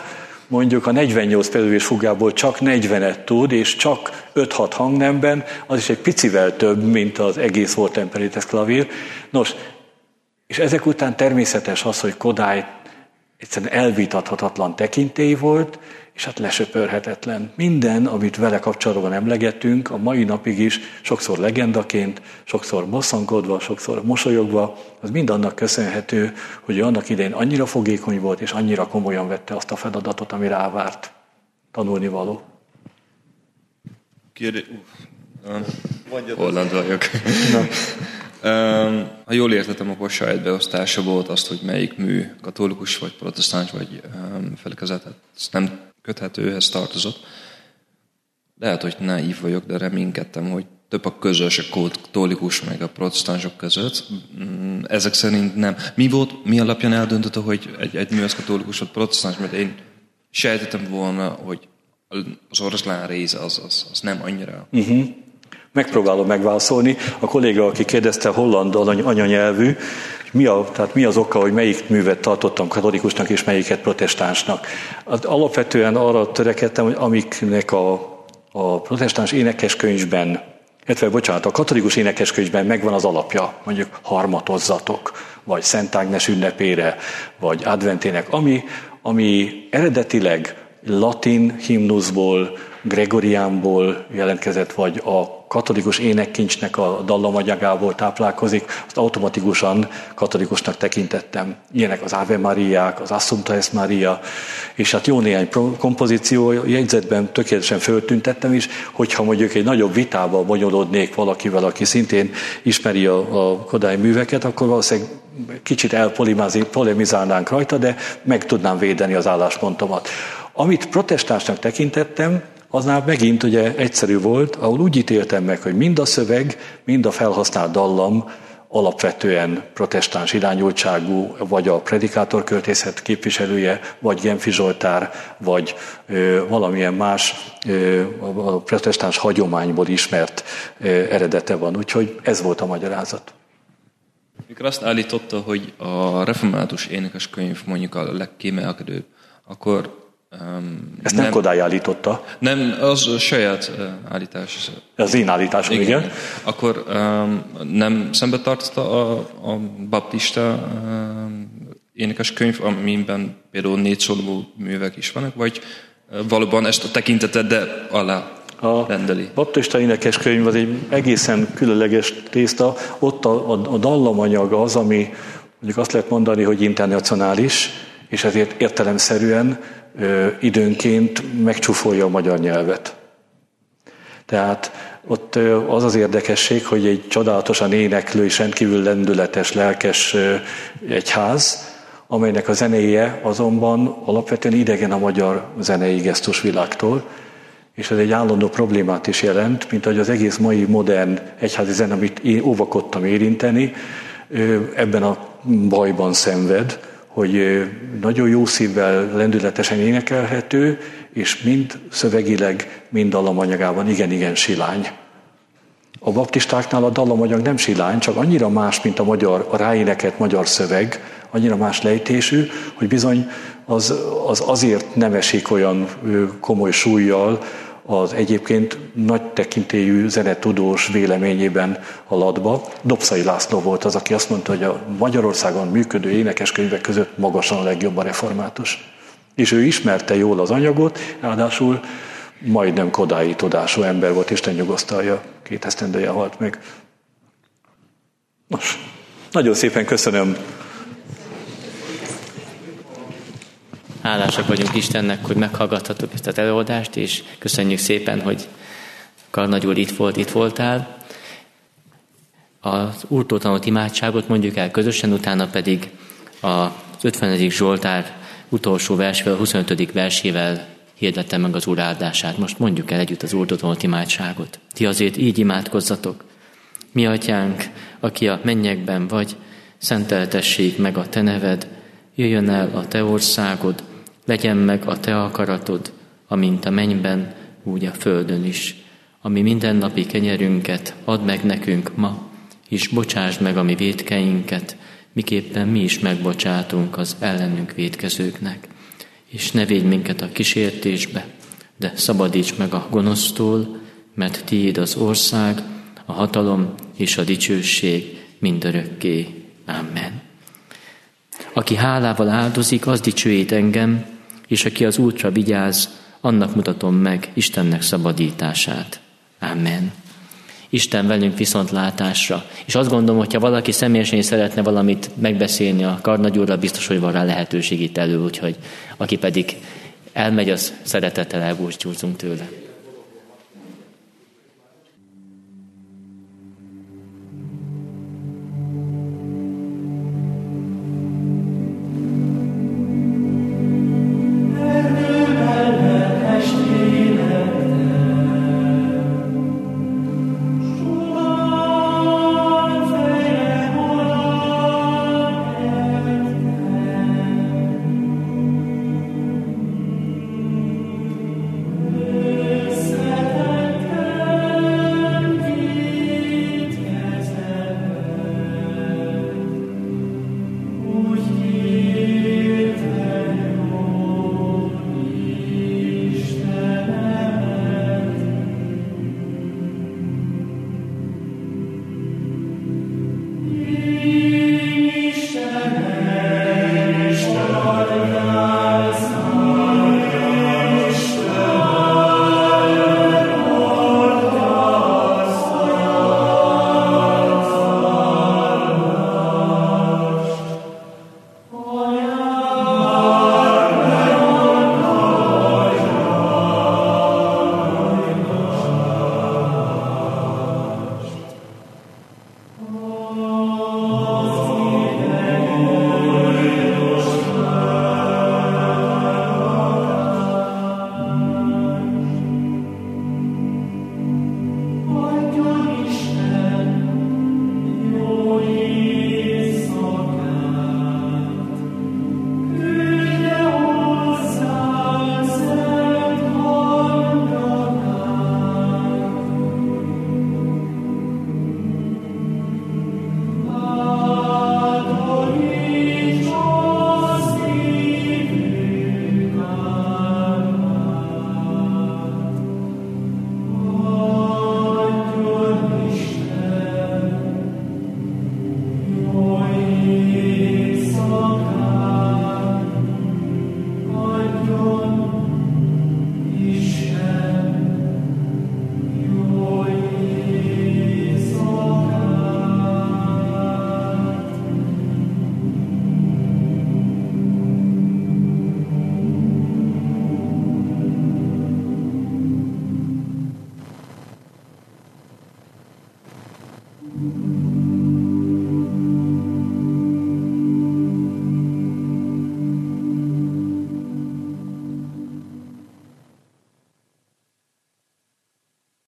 mondjuk a negyvennyolc pedős fugából csak negyvenet tud, és csak öt-hat hangnemben, az is egy picivel több, mint az egész volt temperites klavír. Nos, és ezek után természetes az, hogy Kodály egyszerűen elvitathatatlan tekintély volt, és hát lesöpörhetetlen. Minden, amit vele kapcsolatban emlegetünk, a mai napig is sokszor legendaként, sokszor bosszankodva, sokszor mosolyogva, az mind annak köszönhető, hogy ő annak idején annyira fogékony volt, és annyira komolyan vette azt a feladatot, ami rávárt. Tanulnivaló. Kérdé... Holland vagyok. Um, ha jól értettem, akkor saját beosztása volt azt, hogy melyik mű katolikus, vagy protestáns, vagy um, felekezetet. Ez nem köthető, őhez tartozott. Lehet, hogy naív vagyok, de reménykedtem, hogy több a közös a katolikus meg a protestánsok között. Ezek szerint nem. Mi volt, mi alapján eldöntötte, hogy egy, egy mű az katolikus vagy protestáns? Mert én sejtettem volna, hogy az oroszlán része az, az, az nem annyira... Uh-huh. Megpróbálom megválaszolni. A kolléga, aki kérdezte, holland anyanyelvű, mi, a, tehát mi az oka, hogy melyik művet tartottam katolikusnak és melyiket protestánsnak. Alapvetően arra törekedtem, hogy amiknek a, a protestáns énekeskönyvben, illetve bocsánat, a katolikus énekeskönyvben megvan az alapja, mondjuk harmatozzatok, vagy Szent Ágnes ünnepére, vagy adventének, ami, ami eredetileg latin himnuszból, gregoriánból jelentkezett, vagy a katolikus énekkincsnek a dallamagyagából táplálkozik, azt automatikusan katolikusnak tekintettem. Ilyenek az Ave Mariák, az Assumpta es Maria, és hát jó néhány kompozíció jegyzetben tökéletesen föltüntettem is, hogyha mondjuk egy nagyobb vitába bonyolódnék valakivel, aki szintén ismeri a, a Kodály műveket, akkor valószínűleg kicsit elpolemizálnánk rajta, de meg tudnám védeni az álláspontomat. Amit protestánsnak tekintettem, aznál megint ugye egyszerű volt, ahol úgy ítéltem meg, hogy mind a szöveg, mind a felhasznált dallam alapvetően protestáns irányultságú, vagy a predikátorköltészet képviselője, vagy Genfi Zsoltár, vagy ö, valamilyen más ö, a protestáns hagyományból ismert ö, eredete van. Úgyhogy ez volt a magyarázat. Mikor azt állította, hogy a református énekeskönyv mondjuk a legkiemelkedőbb, akkor Um, Ezt nem, nem Kodály állította. Nem, az a saját uh, állítás. Az én állításom, igen. igen. Akkor um, nem szembe tartotta a, a baptista um, énekeskönyv, amiben például négy szóló művek is vannak, vagy uh, valóban ezt a tekintetet, de alá a rendeli? A baptista énekeskönyv az egy egészen különleges tészta. Ott a, a, a dallamanyag az, ami mondjuk azt lehet mondani, hogy internacionális, és ezért értelemszerűen Ö, időnként megcsúfolja a magyar nyelvet. Tehát ott ö, az az érdekesség, hogy egy csodálatosan éneklő és rendkívül lendületes, lelkes ö, egyház, amelynek a zenéje azonban alapvetően idegen a magyar zenei gesztusvilágtól, és ez egy állandó problémát is jelent, mint ahogy az egész mai modern egyházi zene, amit én óvakodtam érinteni, ö, ebben a bajban szenved, hogy nagyon jó szívvel, lendületesen énekelhető, és mind szövegileg, mind dallamanyagában igen-igen silány. A baptistáknál a dallamanyag nem silány, csak annyira más, mint a magyar, a ráénekelt magyar szöveg, annyira más lejtésű, hogy bizony az, az azért nem esik olyan komoly súllyal az egyébként nagy tekintélyű zenetudós véleményében a latba. Dobszai László volt az, aki azt mondta, hogy a Magyarországon működő énekeskönyvek között magasan a legjobb a református. És ő ismerte jól az anyagot, ráadásul majdnem kodályi tudású ember volt, Isten nyugosztalja, két esztendeje halt meg. Nos, nagyon szépen köszönöm. Hálásak vagyunk Istennek, hogy meghallgathatok ezt az előadást, és köszönjük szépen, hogy Karnagy úr itt volt, itt voltál. Az úrtól tanult imádságot mondjuk el közösen, utána pedig az ötvenedik Zsoltár utolsó versével, a huszonötödik versével hirdettem meg az úr áldását. Most mondjuk el együtt az úrtól tanult imádságot. Ti azért így imádkozzatok. Mi atyánk, aki a mennyekben vagy, szenteltessék meg a te neved, jöjjön el a te országod, legyen meg a te akaratod, amint a mennyben, úgy a földön is. Ami mindennapi kenyerünket add meg nekünk ma, és bocsásd meg a mi vétkeinket, miképpen mi is megbocsátunk az ellenünk vétkezőknek. és ne védj minket a kísértésbe, de szabadíts meg a gonosztól, mert tiéd az ország, a hatalom és a dicsőség mindörökké. Amen. Aki hálával áldozik, az dicsőít engem, és aki az útra vigyáz, annak mutatom meg Istennek szabadítását. Amen. Isten velünk viszontlátásra. És azt gondolom, hogyha valaki személyesen szeretne valamit megbeszélni a karnagyúrral, biztos, hogy van rá lehetőség itt elő, úgyhogy aki pedig elmegy, az szeretettel elbúcsúzunk tőle.